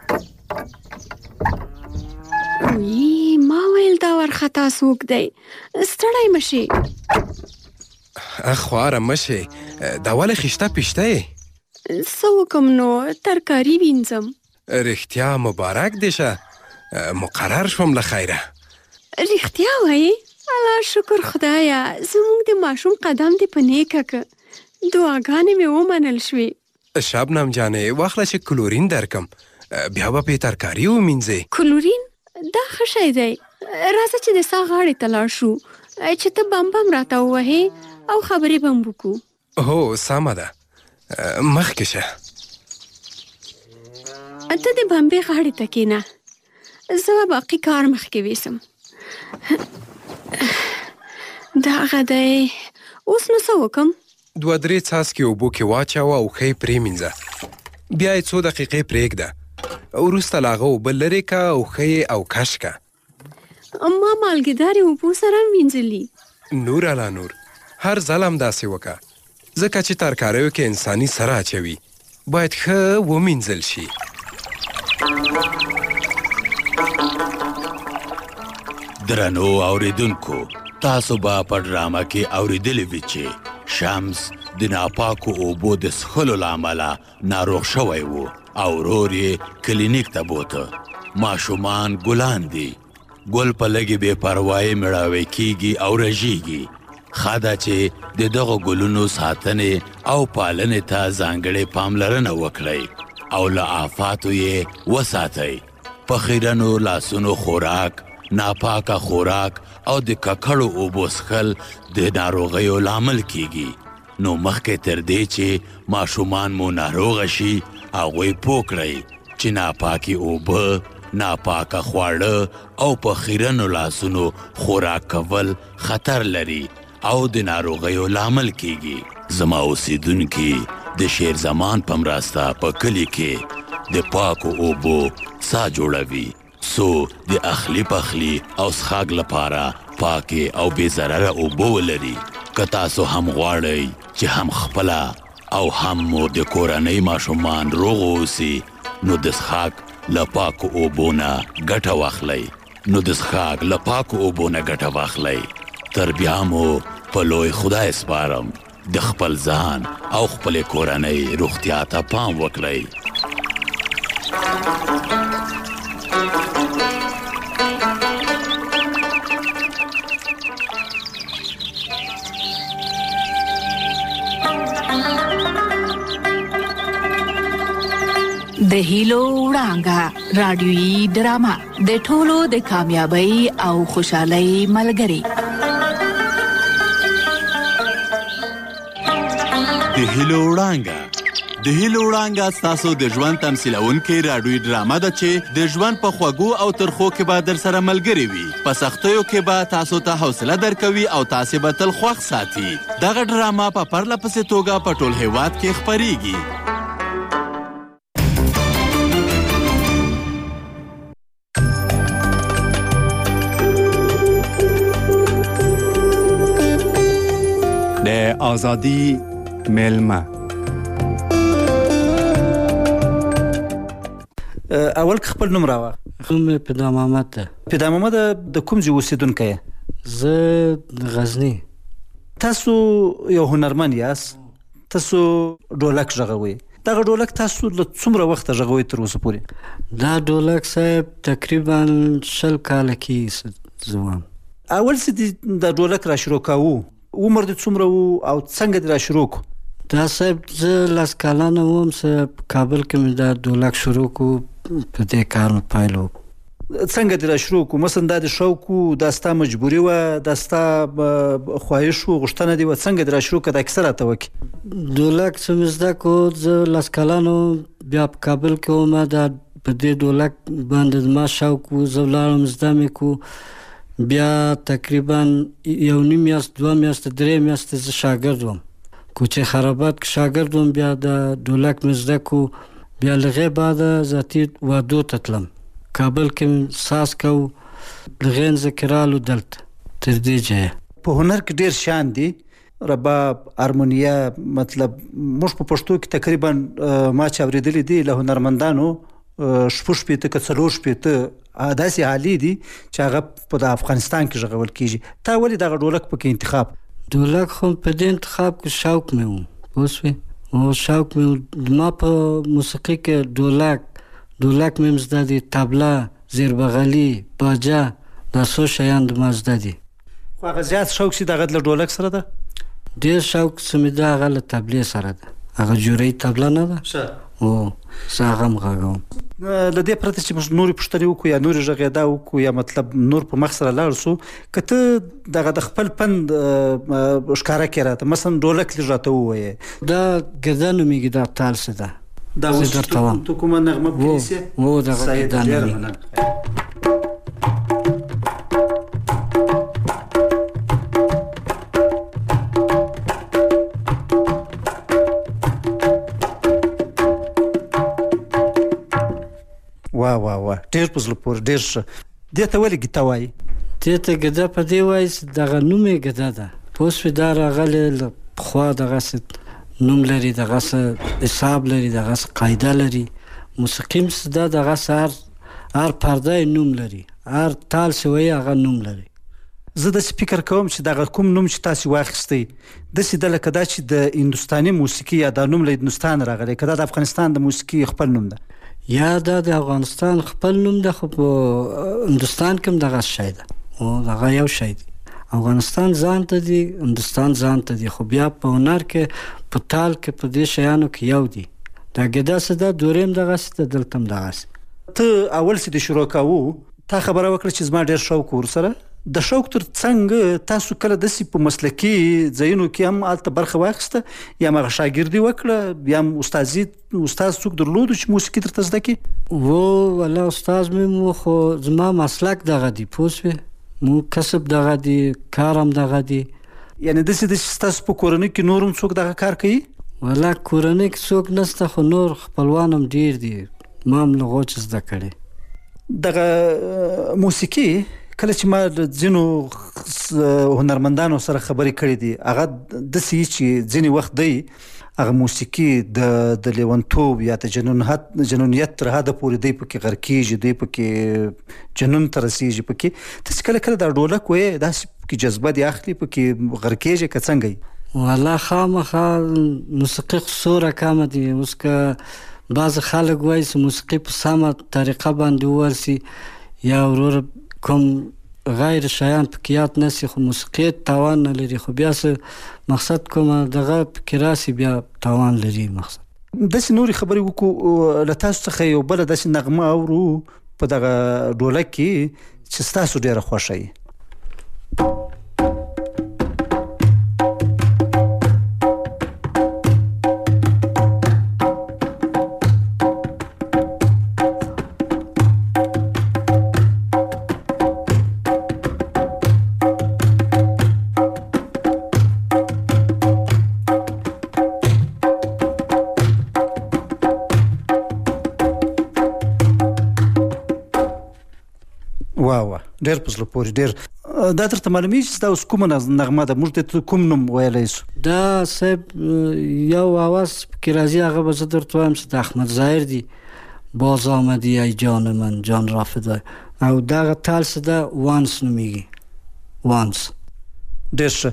وی ما ویل دا ورخطا څوک دی ستړی مه شې خواره مه شې دا ولې خیشته پیشته یې څه وکم نو ترکاري وینځم رښتیا مبارک دې شه مقرر شوم له خیره رښتیا وایې الله شکر خدایه زموږ د ماشوم قدم دې په نیکه که دعاګانې مې ومنل شوې شبنم جانې واخله چې کلورین درکم بیا به پې ترکاري ومینځې کلورین دا ښه شی دی راځه چې د سا غاړې ته لاړ شو چې ته بم راته ووهې او خبرې به هم وکړو هو سمه ده مخکې شه ته د بمبې غاړې ته کښېنه زه به باقي کار مخکې ویسم دغه دی اوس نو څه وکم 2-3 څاڅکي اوبو کې واچوه او ښه یې پرېمینځه بیا یې څو دقیقې پرېږده وروسته له هغه اوبه لرې که او ښه او کش که. ما مالګېدارې اوبو سره هم وینځلي. نور علا نور، هر ځل هم داسې وکړه، ځکه چې ترکاریو کې انساني سره اچوي باید ښه ومینځل شي. درنو اوریدونکو، تاسو به په ډرامه کې اوریدلی وي چې شمس د ناپاکو اوبو د څښلو له امله ناروغ شوی و او ورور یې کلینیک ته بوته. ماشومان ګلان دي، ګل په لږې بې پروایي مړاوی کیږي او رژیږي. ښه ده چې د دغو ګلونو ساتنې او پالنې ته ځانګړې پاملرنه وکړئ او له آفاتو یې وساتئ. په خیرنو لاسونو خوراک، ناپاکه خوراک او د ککړو اوبو څښل د ناروغیو لامل کیږي. نو مخکې تر دې چې ماشومان مو ناروغه شي، هغوی پوه کړئ چې ناپاکې اوبه، ناپاکه خواړه او په خیرنو لاسونو خوراک کول خطر لري او د ناروغیو لامل کیږي. زما اوسیدونکي د شیر زمان په مرسته په کلي کې د پاکو اوبو سا جوړوي څو د اخلي پخلي او څښاک لپاره پاکې او بې ضرره اوبه ولري. که تاسو هم غواړئ چې هم خپله او هم مو د کورنۍ ماشومان روغ اوسي، نو د څښاک له پاکو اوبو نه ګټه واخلئ. تر بیا مو په لوی خدای سپارم، د خپل ځان او خپل کورنۍ روغتیا ته پام وکړئ. د هیلو وړانګه رادیویي ډرامه د ټولو د کامیابی او خوشحالۍ ملګری. د هیلو وړانګه ستاسو د ژوند تمثیلونکې رادیویي ډرامه ده چې د ژوند په خوږو او ترخو کې به در سره ملګرې وي. په سختیو کې به تاسو ته حوصله درکوي او تاسې به تل خوښ ساتي. دغه ډرامه په پرله پسې توګه په ټول هیواد کې خپریږي. د آزادی میلمه. اول که خپل نوم راوه. نوم پیدا محمد ده. پیدا محمد د کوم ځای اوسیدونکی یې؟ زه د غزني. تاسو یو هنرمند یاست، تاسو ډولک غږوئ. دغه ډولک تاسو له څومره وخته غږوئ تر اوسه پورې؟ دا ډولک صاحب تقریبا 20 کاله کې زوام. اول څه د ډولک را شروع کاوه، عمر د څومره و او څنګه د را شروع کو؟ دا صاحب زه 10 کالانه وم، کابل کې مې دا ډولک شروع کو، په دې کار مې پیل وکړ. څنګه د را شروع کو؟ مثلا دا د شوق و، دا ستا مجبوري وه، دا ستا خواهش و، غوښتنه دې وه، څنګه د را شروع که دا کیسه راته وکړي؟ ډولک څه مې زده کو، زه 10 کالانو بیا په کابل کې وم، دا په دې ډولک باندې زما شوق و، زه ولاړم زده مې کو. بیا تقریبا 1.5 میاشت 2 میاشتې 3 میاشتې زه شاګرد وم، کوچې خرابات کې شاګرد وم. بیا د ډولک مې زده کو. بیا له هغې بعده ذاتي وادو ته تلم، کابل کې ساز کو، له هغې نه زه کرالو دلته تر دې ځایه. په هنر کې ډېر شیان دي، رباب، هارمونیه، مطلب موږ په پښتو کې تقریبا ما چې اورېدلي دي له هنرمندانو 6 که 4 داسې حالې دي چې هغه په افغانستان کې غږول کېږي. تا ولې دغه ډولک پکې انتخاب؟ ډولک خو په دې انتخاب کې شوق مې و، پوه شوې، شوق مې و. ما په موسیقي کې ډولک مې هم زده دي، طبله، زیربغلي، باجه، دا څو شیان ما زده دي. خو هغه زیات شوق چې دغه له ډولک سره ده؟ ډېر شوق چې مې ده هغه له طبلې سره ده. هغه جورۍ طبله نه ده؟ زه هغه هم غږوم. له دې پرته چې موږ نورې پوښتنې وکړو یا نورې غږېدا وکړو یا مطلب نور په مخ سره لاړ سو، که ته دغه د خپل پند ښکاره کړې راته، مثلا ډولک لږ راته ووایې. دا ګرده نومېږي، دا تال څه ده، دا اوس تو کومه نغمه پلیسې؟ دغه ګرده نومېږي. ډېر په زړه پورې ډېر ښه. دې ته ولې ګیته وایي؟ دې ته ګده په دې وایي چې دغه نوم یې ګده ده. پوه شوې دا راغلی له پخوا دغسې نوم لري، دغسې حساب لري، دغسې قاعده لري. موسیقي هم چې دا دغسې هر پرده یې نوم لري، هر تال چې وایي هغه نوم لري. زه داسې فکر کوم چې دغه کوم نوم چې تاسې واخیستی داسې ده لکه دا چې د هندوستاني موسیقي یا دا نوم له هندوستان راغلی، که دا د افغانستان د موسیقي خپل نوم ده؟ یا دا د افغانستان خپل نوم ده، خو په هندوستان کې هم دغه شی ده، او دغه یو شی دی. افغانستان ځان ته دی، هندوستان ځان ته دی، خو بیا په هنر کې په تال کې په دې شیانو کې یو دی. دا ګیده څه ده، دورې هم دغسې ده، دلته هم دغسې. ته اول چې د شروع کوو تا خبره وکړه چې زما ډېر شوق ورسره. د شوق تر څنګ تاسو کله داسې په مسلکي ځایونو کې هم هلته برخه واخیسته، یا هم هغه شاګردي وکړه، یا هم استاد څوک درلودو چې موسیقي درته زده کړي؟ والله استاد مې مو، خو زما مسلک دغه دی، پوه شوې، مو کسب دغه دی، کار هم دغه دی. یعنې داسې ده چې ستاسو په کورنۍ کې نور هم څوک دغه کار کوي؟ والله کورنۍ کې څوک نشته، خو نور خپلوان هم ډېر دي، ما هم له غوچ زده کړې. دغه موسیقي کله چې ما د ځینو هنرمندانو سره خبرې کړې دي، هغه داسې وي چې ځینې وخت دی هغه موسیقي د لیونتوب یا د جنونیت تر حده پورې دی پکې غر کېږي، دی پکې جنون ته رسېږي پکې. تاسې کله کله دا ډولک وایې داسې پکې جذبه دې اخلي، پکې غر کېږي که څنګه یې؟ والله خامخا موسیقي خو څو رقمه دي. اوس که بعضې خلک وایي چې موسیقي په سمه طریقه باندې وویل سي، یا ورور کوم غیر شیان پکې یاد نسی، خو موسیقي تاوان نه لري، خو بیا څه مقصد کومه دغه پکې راسي بیا تاوان لري. مقصد داسې نورې خبرې وکړو، له تاسو څخه یو بله داسې نغمه اورو په دغه ډولک کې چې ستاسو ډېره خوښه یي. ډېر په زړه پورې ډېر. دا درته معلومیږي چې دا اوس کومه نغمه ده؟ موږ ته کوم نوم ویلی شو؟ دا صاحب یو آواز پکې راځي، هغه به زه درته وایم چې د احمد ظاهر دی، باز آمدی ای جان من جان را فدای، او دغه تال څه ده، وانس نومیږي، وانس. ډېر ښه.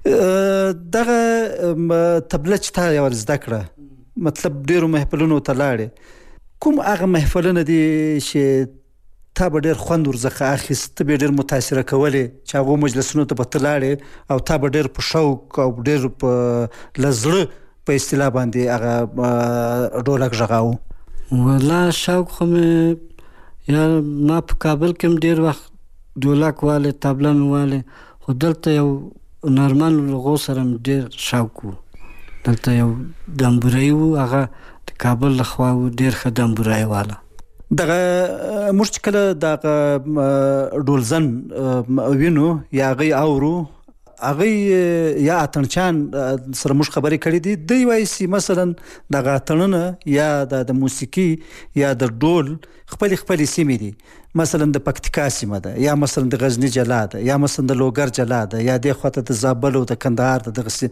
دغه طبله چې تا یوه زده کړه، مطلب ډېرو محفلونو ته لاړې، کوم هغه محفلونه دي چې تا به ډېر خوند ورڅخه اخیست، ته به ډېر متاثره کولې چې هغو مجلسونو ته به ته لاړې او تا به ډېر په شوق او ډېر په له زړه په اصطلاح باندې هغه ډولک غږاوه؟ والله شوق خو مې، یا ما په کابل کې هم ډېر وخت ډولک والې، طبله مې والې، خو دلته یو هنرمند لغو سره مې ډېر شوق و. دلته یو دمبورایي و، هغه د کابل له خوا و، ډېر ښه دمبورایي واله. دغه موږ چې کله دغه ډولزن وینو یا هغوی اورو، هغوی یا اتڼچیان سره موږ خبرې کړې دي، دوی وایي چې مثلا دغه اتڼونه یا د موسیقي یا د ډول خپلې سیمې دي، مثلا د پکتیکا سیمه ده، یا مثلا د غزني جلا ده، یا مثلا د لوګر جلا ده، یا دې خواته د زابل او د کندهار ده. دغسې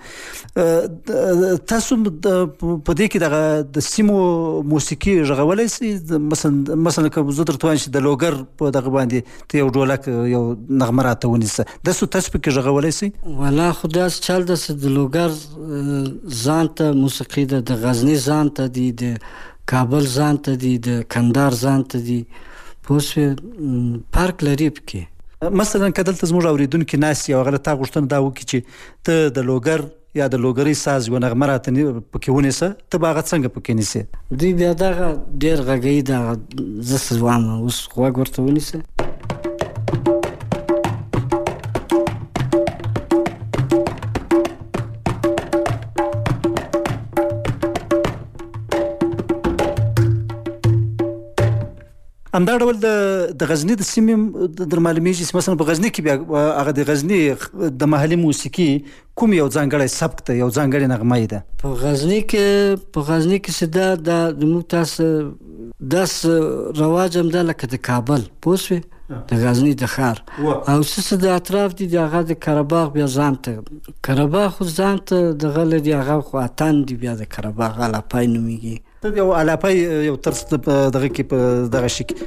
تاسو په دې کې دغه د سیمو موسیقي غږولی سئ؟ مثلا که زه درته وایم چې د لوګر په دغه باندې ته یو ډولک یو نغمه راته ونیسه، داسې تاسو پکې غږولی سئ؟ والله خو داسې چل ده چې د لوګر ځان ته موسیقي ده، د غزني ځان ته دي، د کابل ځان ته دي، د کندهار ځان ته دي، پوه شوې، فرق لري پکې. مثلا که دلته زموږ اورېدونکي ناست یي او هغه له تا غوښتنه دا وکړي چې ته د لوګر یا د لوګرۍ ساز یوه نغمه راته پکې ونیسه، ته به هغه څنګه پکې نیسې؟ دوی بیا دغه ډېر غږوي، دغه زه څه وایم، اوس غوږ ورته ونیسه. همدا ډول د غزني د سیمې در معلومیږي چې مثلا په غزني کې بیا هغه د غزني د محلي موسیقي کوم یو ځانګړی سبک ده، یو ځانګړې نغمه یې ده؟ په غزني کې چې دا زموږ تاسو داس رواج هم ده لکه د کابل پوه شوې د غزني د ښار او څه د اطراف دي د هغه د قره بیا ځان ته قره خو ځان ته دغه لري هغه خو اتن دي بیا د قره الاپای نومیږي یو الاپای یو ترس دغه کې په دغه شي کې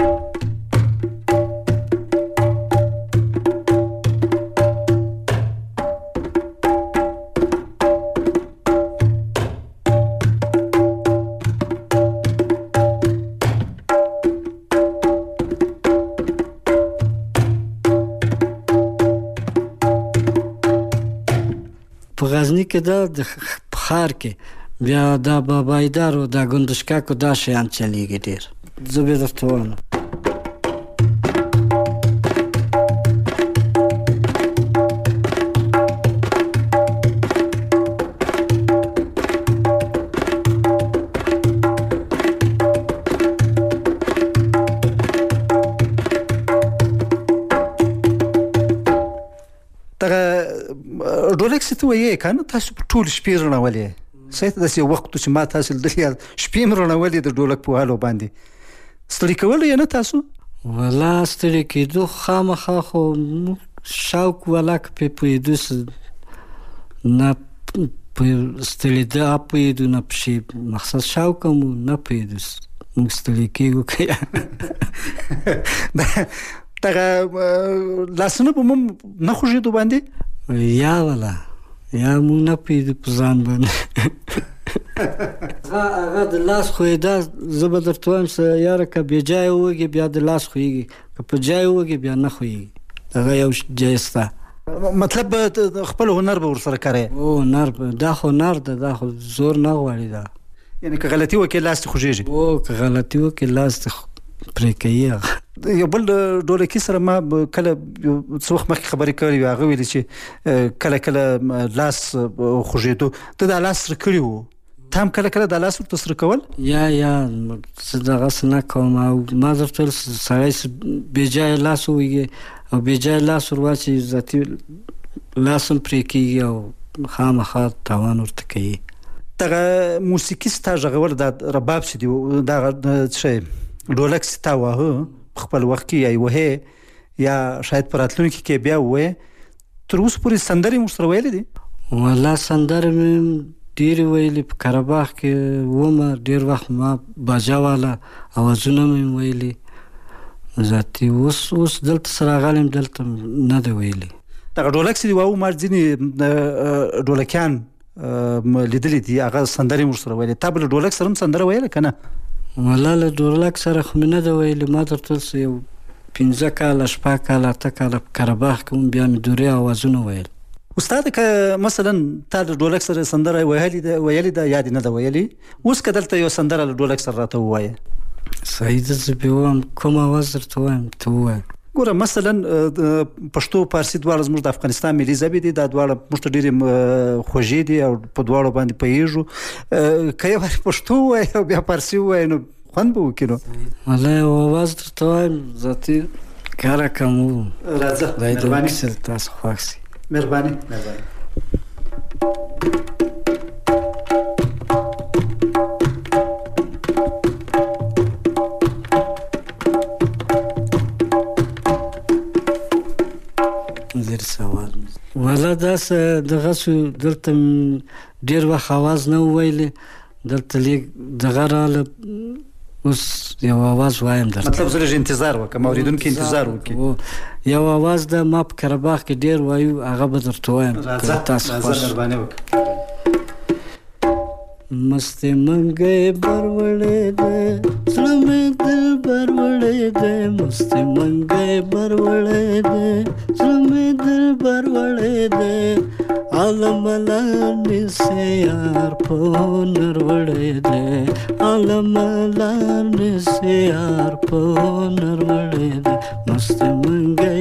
په غزني کې دا د ښار کې بیا دا بابایدار او دا ګندشکک او دا شیان چلیږي ډېر زه به درته وایم ډولک څه ته وایې که نه تاسو په ټولې شپې رڼولې صحیح داسې یو وخت چې ما تاسو لیدلي شپې مې رڼولې د ډولک په والو باندې ستړي کولو یې نه تاسو والله ستړي کېدو خامخا خو شوق ولاک پې پوهېدو نه ستړېده پوهېدو نه پشي مقصد شوق هم نه پوهېدو موږ ستړي کېږو که دغه لاسونه به مو نه خوږېدو باندې یا والا یا مونږ نه پوهېدو په ځان باندې هغه د لاس خوېدا زه به درته وایم یاره که بې جایه ووږې بیا د لاس خوېږي که په جایه ووږې بیا نه خوېږي هغه یو جای شته مطلب خپل هنر به ورسره کاروې هنر دا خو هنر ده دا خو زور نه غواړي دا یعنې که غلطي وکړې لاس دې خوږېږي که غلطي وکړې لاس دې پرې کوي هغه یو بل ډولکي سره ما کله څه وخت مخکې خبرې کړې وې هغه ویلي چې کله کله لاس خوږېدو ته دا لاس سره کړي وو ته هم کله کله دا لاس ورته سره کول یا زه دغسې نه کوم او ما درته ویل سړی بې جایه لاس وویږي او بې جایه لاس ور واچوي ذاتي لاس هم پرې کېږي او خامخا تاوان ورته کوي دغه موسیقي ستا غږول دا رباب چې دي دغه څه ډولک چې تا واهه په خپل وخت کې یا یې وهې یا شاید په راتلونکي کې بیا ووایې تر اوسه پورې سندرې مو ورسره ویلې دي والله سندرې مې ډېرې ویلې په قره کې ومه ډېر وخت ما باجه واله اوازونه مې ویلې ذاتي اوس دلته سره راغلی یم دلته نه دی ویلې دغه ډولک چې دي واو ما ځینې ډولکیان لیدلي دي هغه سندرې مو ورسره ویلې تا به له ډولک سره هم سندره ویله که نه والله له ډولک سره خو مې نه ده ویلې ما درته یو 15 کاله 8 کاله 8 کاله په قره کې هم بیا مې دورې اوازونه ویل استاد که مثلا تا د ډولک سره سندره ویلې ده یا دې نه ده ویلې اوس که دلته یو سندره له ډولک سره راته ووایې صحیح ده زه بې وایم کوم اواز درته وایم ته ووایه ګوره مثلا پښتو فارسي دواړه زموږ د افغانستان ملي ژبې دي دا دواړه موږ ته ډېرې خوږې دي او په دواړو باندې پوهېږو که یو وارې پښتو ووایې او بیا فارسي ووایې نو خوند به وکړي نو والله یو اواز درته وایم ذاتي کاره کم و راځه مهرباني تاسو خوښ شي مهرباني والله داسې دغه شو دلته ډېر وخت اواز نه وویلې دلته لیک دغه راله اوس یو اواز وایم درته مطلب زه لږ انتظار وکړم اورېدونکي انتظار وکړي یو اواز ده ما په قره کې ډېر وایو هغه به درته وایم تاسو خوښ مهرباني وکړه مست منګی بروړې ده زړه مې دل بروړې ده مست منګی بروړې ده زړه مې دل بروړې ده عالم لاندې سه یار په نروړې ده عالم لاندې سه یار په نروړې ده مست منګی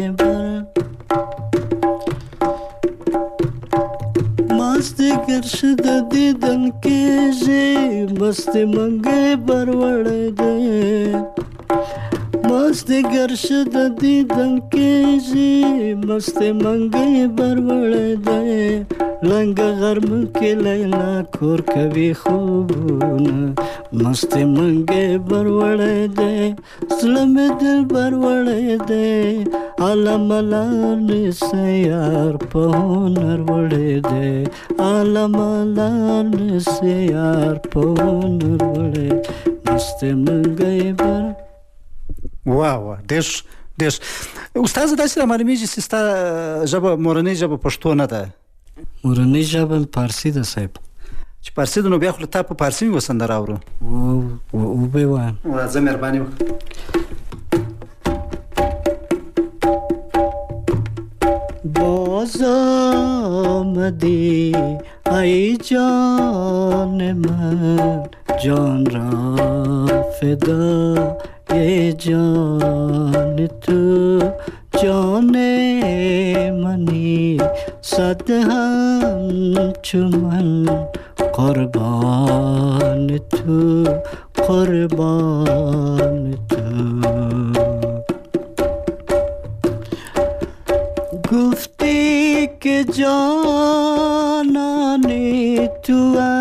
مست ګرشد دیدن کېږي مست منګی بروړې ده مست ګرشد دیدن کېږي مست منګی بروړې ده لنګ غرم کې لیلا کور کوي خوبونه مست منګې بروړې دې زړه مې دل بروړې دې عالم لال سیار په هنر وړې دې عالم لال سیار په هنر وړې مست منګې بر واه ډېر استاد داسې معلومیږي چې ستا ژبه مورنۍ ژبه پښتو نه ده مورنۍ ژبه فارسي ده صاحب چې فارسي ده نو بیا خو له تا په فارسي مې وسندره اورو وبې وایم راځه مهرباني وکړه باز آمدی ای جان من جان را فدا ای جان تو جان منی صد همچون قربان تو قربان تو گفتی که جانانی تو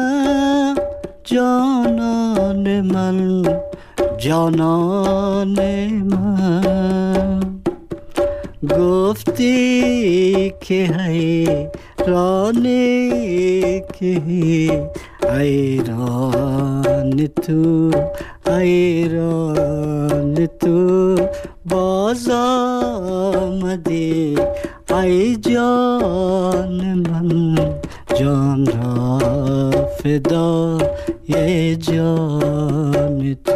جانان من جانان من گفتی که حیرانی که حیران تو حیران تو باز آمدی ای جان من جان را فدا ای جان تو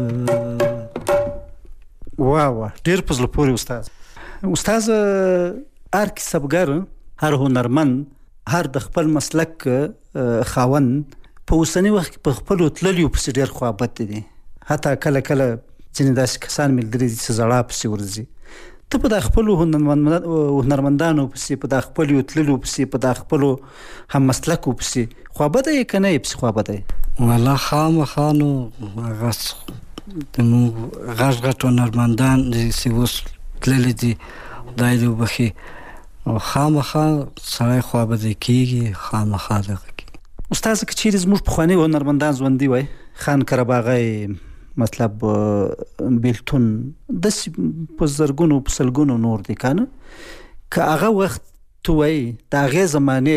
واه ډېر په زړه پورې استاد هر کسبګر هر هنرمند هر د خپل مسلک خاوند په اوسني وخت کې په خپلو تللیو پسې ډېر خوابت دي حتی کله کله ځینې داسې کسان ملګري دي چې زړه پسې ورځي ته په دا خپلو هنرمندانو پسې په دا خپلو تللیو پسې په دا خپلو هم مسلکو پسې خوابته یې که نه یې پسې خوابته یې والله خامخا نو هغه زموږ غټ هنرمندان چې اوس تللي دي خدای دې وبخي او خامخا سړی خوابدی کېږي خامخا دغه کېږي استاد که چیرې زموږ پخواني هنرمندان ژوندي وای خان قرهباغی مطلب بیلتون داسې په زرګونو په سلګونو نور دي که نه که هغه وخت تو وایي د هغې زمانې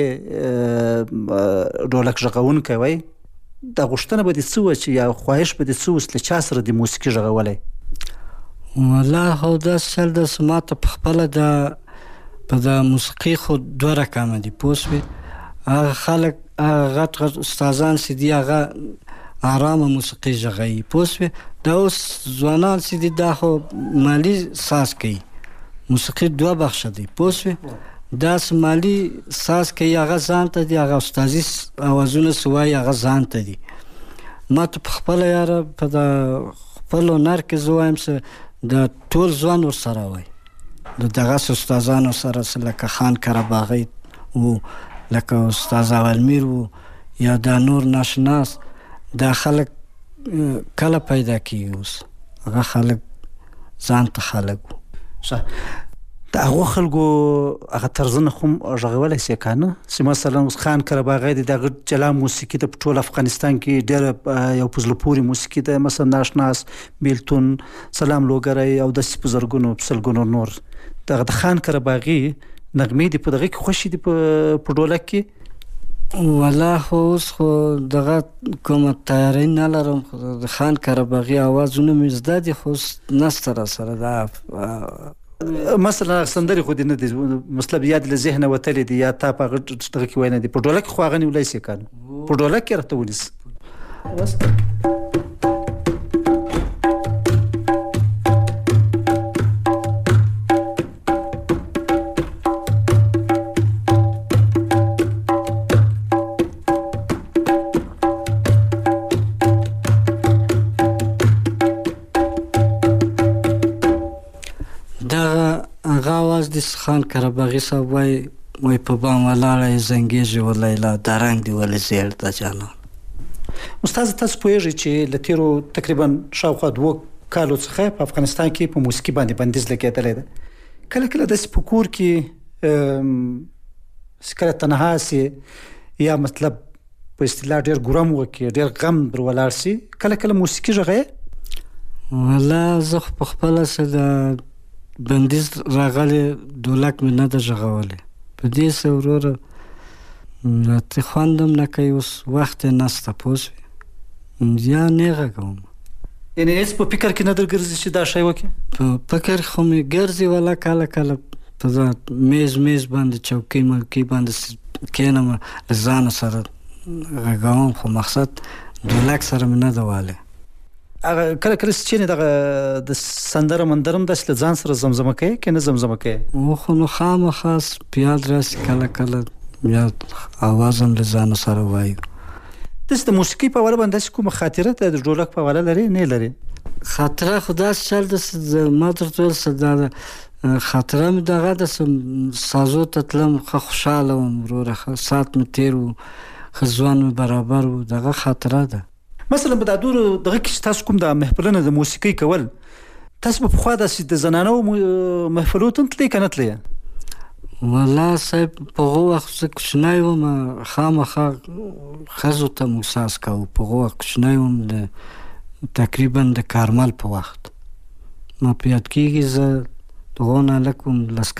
ډولک غږونکی وای دا غوښتنه به دې څه وه چې یا خواهش به دې څه وس له چا سره د موسیقي غږولی والله خو داسې چل داسې ما ته پخپله په د موسیقي خو دوه رقمه دي پوه شوې هغه خلک هغه غټ استادان چې دي هغه آرامه موسیقي غږوي پوه شوې دا اوس ځوانان چې دي دا خو مالي ساز کوي موسیقي دوه بخشه دی پوه شوې داسې مالي ساز کوي هغه ځان ته دي هغه استازي اوازونه چې وایي هغه ځان ته دي ما ته پخپله یاره په د خپل هنر کې زه وایم چې د ټول ځوان ورسره وای د دغسې استادانو سره لکه خان قرهباغی و لکه استاد اولمیر و یا دا نور ناشناس دا خلک کله پیدا کیږي اوس هغه خلک ځان ته خلک و د هغو خلکو هغه طرزونه خو غږولی شي که نه چې مثلا اوس خان قرهباغی دی د هغه جلا موسیقي ده په ټول افغانستان کې ډېره یو په زړه پورې موسیقي ده مثلا ناشناس بیلتون سلام لوګری او داسې په زرګونو په سلګونو نور دغه د خان قرهباغي نغمې دي په دغه کې خوښې دي په ډولک کې والله خو اوس خو دغه کومه تیاری نه لرم د خان قرهباغي اوازونه مې زده دي خو اوس نسته راسره دا مثلا سندرې خو دې نه دي مطلب یا دې له ذهنه وتلې دي یا تا په هغه دغه کې وای نه دي په ډولک خو هغه نیولی شي که نه په ډولک کې راته ونیسه خان قرهباغي صاحب وای په بام ولاړه زنګېږي و لیلا دا رنګ دې ولې زیړ ده جانان استاد تاسو پوهیږئ چې له تېرو تقریبا شاوخوا 2 کالو څخه په افغانستان کې په موسیقي باندې بندیز لګېدلی ده کله کله داسې په کور کې کله تنها سي یا مطلب په اصطلاح ډېر ګرم وکړي ډېر غم پر ولاړ سي کله کله موسیقي غږی والله زه خو په خپله څه د بندیز راغلی ډولک مې نه ده غږولی په دې څه وروره راته خوند هم نه کوي اوس وخت یې نسته پوه شوې یا نه غږوم یعنې هېڅ په فکر کې نه در ګرځي چې دا شی وکړي په فکر خو مې ګرځي والا کله کله په میز باندې چوکۍ ملکۍ باندې کښېنم له ځانه سره غږوم خو مقصد ډولک سره مې نه ده والی هغه کله کله چې دغه د سندره مندره هم داسې له ځان سره زمزمه کوي که نه زمزمه کوي خو نو خامخا په یاد راسي کله کله بیا اواز هم له ځانه سره وایو داسې د موسیقۍ په حواله باندې داسې کومه خاطره د ډولک په حواله لري نه لري خاطره خو داسې چل ده ما درته ویل څه دا خاطره مې دغه داسې سازو ته تلم ښه خوشحاله وم وروره ښه ساعت مې تېر و ښه ځوان مې برابر و دغه خاطره ده مثلا په دا دورو دغه کې چې تاسو کوم د محفلونه د موسیقۍ کول تاسو په پخوا داسې د زنانو محفلو ته تلئ که نه تلئ والله صاحب په هغه وخت زه کوچنی وم خامخا ښځو ته مو احساس کوو په هغه وخت کوچنی وم د تقریبا د کارمل په وخت ما په یاد کېږي زه د هغو نه لږ وم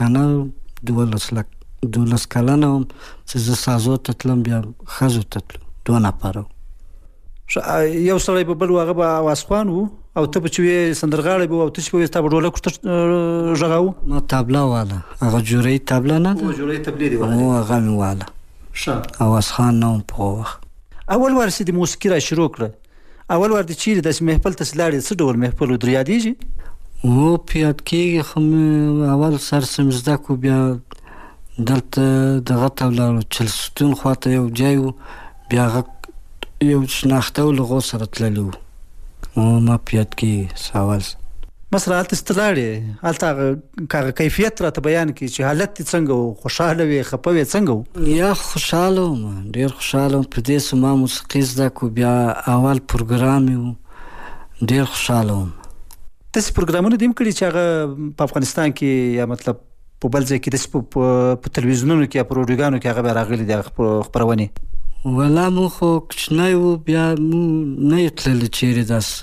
12 کلنه وم چې زه سازو ته تلم بیا ښځو ته تلم 2 نفره یو سړی به بل و هغه به اوازخوان و او ته به چې وې سندرغاړی به و او ته چې به وې ستا به ډولک ورته غږاوه ما تابله واله هغه جوړۍ تابله نه ده جوړۍ تبلې دې هو هغه مې واله اوازخان نه وم په هغه وخت اول وار چې د موسیقي را شروع کړه اول وار د چیرې داسې محفل ته چې لاړې څه ډول محفل و در یادېږي هو په یاد کېږي خو مې اول سر څه مې زده کړو بیا دلته دغه ته ولاړو چلستون خواته یو ځای و بیا هغه یو شناخته و له هغو سره تللي وو ما په یاد کېږي سوال مثلا هلته چې ته لاړې هلته هغه کیفیت راته بیان کړي چې حالت دې څنګه و خوشحاله وې خفه وې څنګه و یا خوشحاله وم ډېر خوشحاله وم په دې څه ما موسیقي زده کړو بیا اول پروګرام یې و ډېر خوشحاله وم داسې پروګرامونه دې هم کړي چې هغه په افغانستان کې یا مطلب په بل ځای کې داسې په تلویزیونونو کې یا په راډیوګانو کې هغه بیا راغلي دي خپرونې والله مو خو کوچنی و بیا مو نه یو تللي چیرې داسې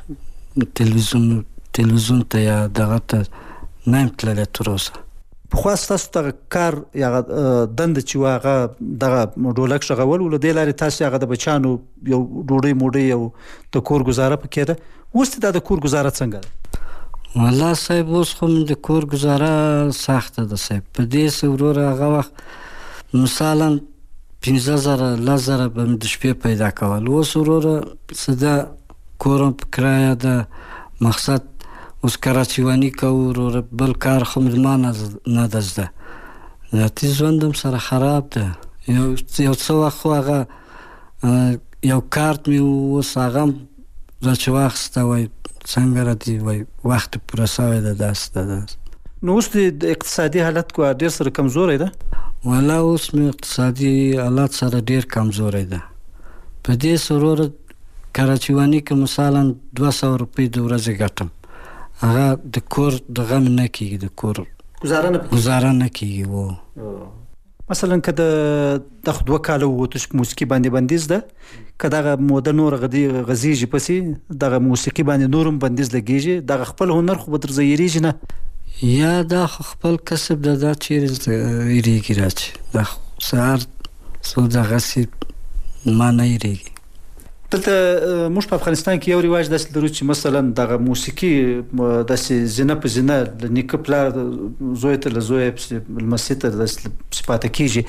تلویزیون ته یا دغه ته نه یم تللی تر اوسه پخوا ستاسو دغه کار یا دنده چې وه هغه دغه ډولک غږول و له دې لارې تاسې هغه د بچیانو یو ډوډۍ موډۍ او د کور ګزاره پکې ده اوس دا د کور ګزاره څنګه ده والله صاحب اوس خو مې د کور ګزاره سخته ده صاحب په دې څه وروره هغه وخت مثلا 15,000 10,000 به مې د شپې پیدا کول اوس وروره څه ده کور هم په کرایه ده مقصد اوس کراچیواني کوو وروره بل کار خو مې ما نه ده زده ذاتي ژوند هم سره خراب ده یو څه وخت خو هغه یو کارت مې اوس هغه هم را چې واخسته وایي څنګه راځي وایي وخت پوره سوی ده داسې ده نو اوس د اقتصادي حالت کو ډېر سره کمزوری ده والله اوس مې اقتصادي حالات سره ډېر کمزوری ده په دې وروره کراچیواني که مثلا 200 روپۍ د ورځې ګټم هغه د کور دغه مې نه کېږي د کور ګزاره نه کېږي و مثلا که دغه 2 کاله ووتو چې په موسیقي باندې بندیز ده که دغه موده نور غځېږي پسې دغه موسیقي باندې نور هم بندیز لګېږي دغه خپل هنر خو به در ځایېږي نه یا دا خو خپل کسب ده دا چیرې هېرېږي راچې دا سهار څو دغسې ما نه هېرېږي دلته موږ په افغانستان کې یو رواج داسې لرو چې مثلا دغه موسیقي داسې زینه په زینه له نیکه پلار زوی ته له زویه پسې لمسۍ ته داسې پاتې کېږي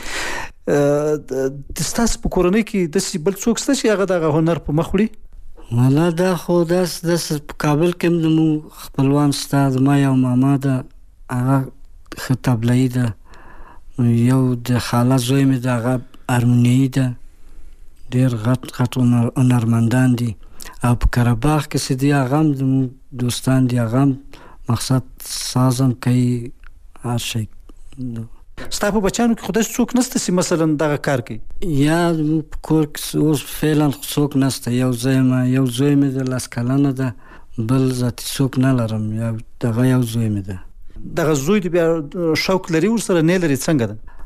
ستاسو په کورنۍ کې داسې بل څوک شته چې هغه دغه هنر په مخ وړي والله دا خو داسې په کابل کې هم زموږ خپلوان شته زما یو ماما ده هغه ښه طبلهیي ده یو د خاله زوی مې ده هغه هارمونیایي ده ډېر غټ هنرمندان دي او په قرهباغ کې چې دي هغه هم زموږ دوستان دي هغه هم مقصد ساز هم کوي هر شی ستا په بچیانو کې خو داسې څوک نشته چې مثلا دغه کار کوي یا زموږ په کور کې اوس فعلا څوک نشته یو زوی مې ده 10 کلنه ده بل ذاتي څوک نه لرم دغه یو زوی مې ده دغه زوی دې بیا شوق لري ورسره نه لري څنګه ده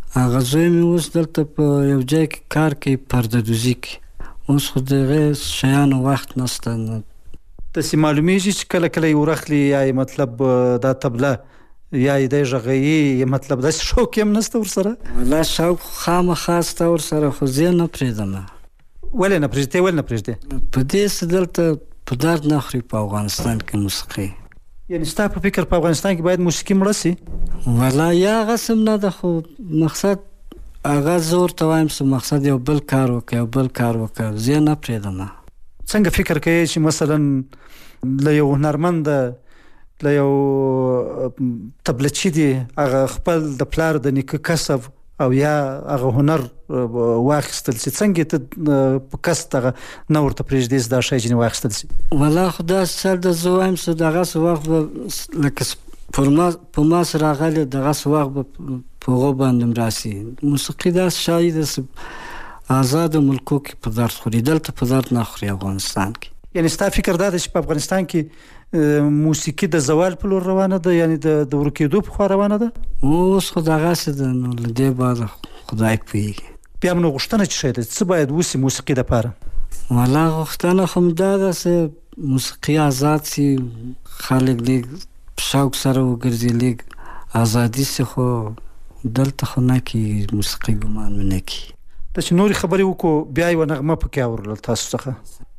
هغه زوی مې اوس دلته په یو ځای کې کار کوي پرده دوزي کې. اوس خو د هغې شیانو وخت نشته. داسې معلومیږي چې کله کله یې ورخلي یا یې مطلب دا طبله یا یې دی غږوي مطلب داسې شوق یې هم نشته ورسره؟ والله شوق خامخا شته ورسره خو زه یې نه پرېږدم. ولې نه پرېږدې؟ ولې نه پرېږدې؟ په دې څه دلته په درد نه خوري په افغانستان کې موسیقي. یعنې ستا په فکر په افغانستان کې باید موسیقي مړه سي؟ والله یا هغسې هم نه ده خو مقصد هغه زه ورته وایم چې مقصد یو بل کار وکړه یو بل کار وکړه زه یې نه پرېږدم. څنګه فکر کوې چې مثلا له یو هنرمنده له یو طبلچي دی هغه خپل د پلار د نیکه کسب او یا هغه هنر واخیستل سي څنګه ته په کس دغه نه ورته پرېږدې چې دا شی ځینې واخیستل سي؟ والله خو داسې څه ده زه وایم چې دغسې وخت به لکه په ما سره راغلی دغسې وخت به په هغو باندې هم راسي. موسیقي داسې شی ده چې آزادو ملکو کې په درد خوري دلته په درد نه خوري افغانستان کې. یعنې ستا فکر دا ده چې په افغانستان کې موسیقي د زوال په لور روانه ده یعنې د ورکېدو په خوا روانه ده؟ اوس خو دغسې ده نو له دې بعده خدای پوهېږي. بیا هم نو غوښتنه چې شی ده څه باید وسي موسیقي دپاره؟ والله غوښتنه خو همدا ده چې موسیقي آزاد سي خلک لږ شوق سره وګرځي لږ ازادي سي خو دلته خو نه کېږي موسیقي ګمان مې نه کېږي. ته چې نورې خبرې وکړو بیا یوه نغمه پکې اورله تاسو څخه.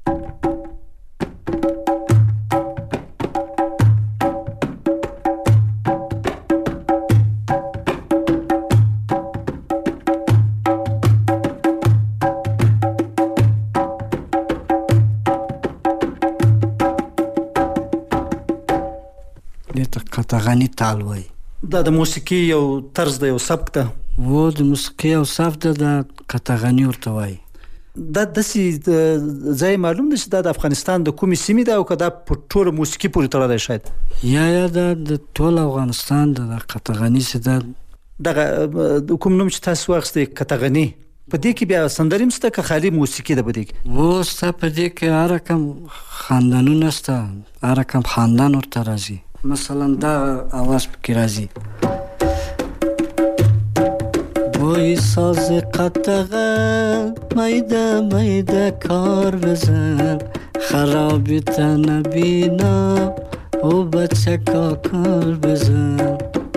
قطغني تال وایي. دا د موسیقي یو طرز ده یو سبک ده؟ و د موسیقي یو سبک ده د قطغني ورته وایي. دا داسې ځای معلوم ده چې دا د افغانستان د کومې سیمې ده او که دا په ټوله موسیقي پورې تړلی شاید؟ یا دا د ټول افغانستان ده د قطغني چې دا دغه کوم نوم چې تاسو واخیستی قطغني په دې کې بیا سندرې هم شته که خالي موسیقي ده په دې کې؟ و ستا په دې کې هر رقم خاندانونه شته هر رقم خاندان ورته راځي. مثلا دا آواز پکې راځي بوی ساز قطغه میده میده کار بزن خرابی تنبینا او بچه کار بزن.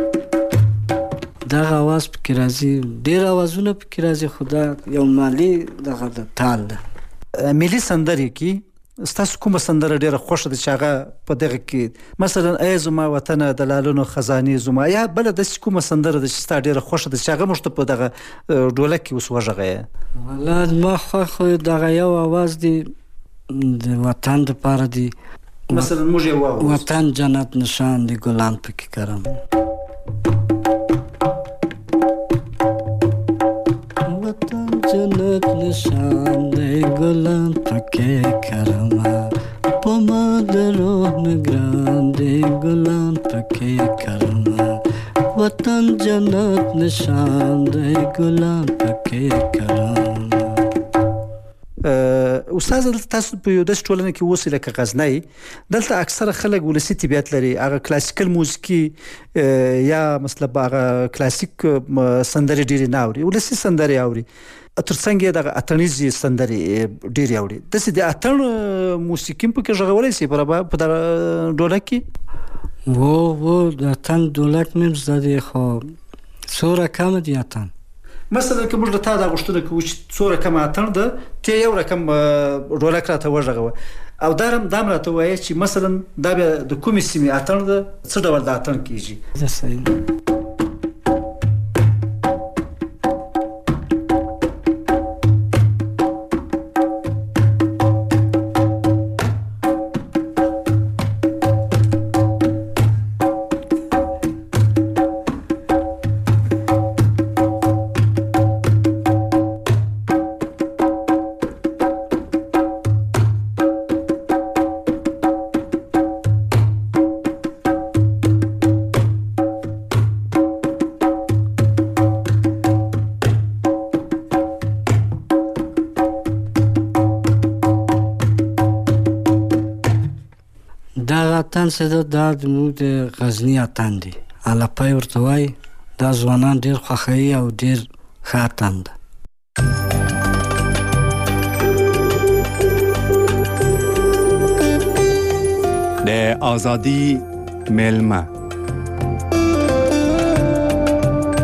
دغه آواز پکې راځي ډېر آوازونه پکې راځي خو دا یو مالي دغه د تال ده. ملي سندرې کې ستاسو کومه سندره ډېره خوښه ده چې هغه په دغه کې مثلا ای زما وطنه د لالونو خزانې زما یا بله داسې کومه سندره ده چې ستا ډېره خوښه ده چې هغه موږ ته په دغه ډولک کې اوس وغږوې؟ والله زما خوښ خو دغه یو آواز دی د وطن دپاره دی مثلا موږ یې واورو. وطن جنت نشان دی ګلان پکې کرم وطن جنت نشان دی ګلان پکې کرما په ما د روح نگران دی ګلان پکې کرما وطن جنت نشان دی ګلان پکې کرما. استاد دلته تاسو په یو داسې ټولنه کې اوسئ لکه غزنی دلته اکثره خلک ولسي طبیعت لري هغه کلاسیکل موسیقي یا مثلا هغه کلاسیک سندرې ډېرې نه اوري ولسي سندرې اوري ترڅنګ یې دغه اتڼیزې سندرې ډېرې اوري داسې د اتڼ موسیقي هم پکې غږولی شي په دغه ډولک کې؟ و د اتڼ ډولک مې هم زده دی خو څو رقمه دی اتڼ مثلا که موږ له تا دا غوښتنه کوو چې څو رقم اتڼ ده ته یو رقم ډولک راته وغږوه او دا هم راته ووایه چې مثلا دا بیا د کومې سیمې اتڼ ده څه ډول د اتڼ کېږي؟ دغه اتڼ چې ده دا زموږ د غزني اتڼ دی الاپی ورته وایي دا ځوانان ډېر خوښوي او ډېر ښه اتڼ ده. د ازادي میلمه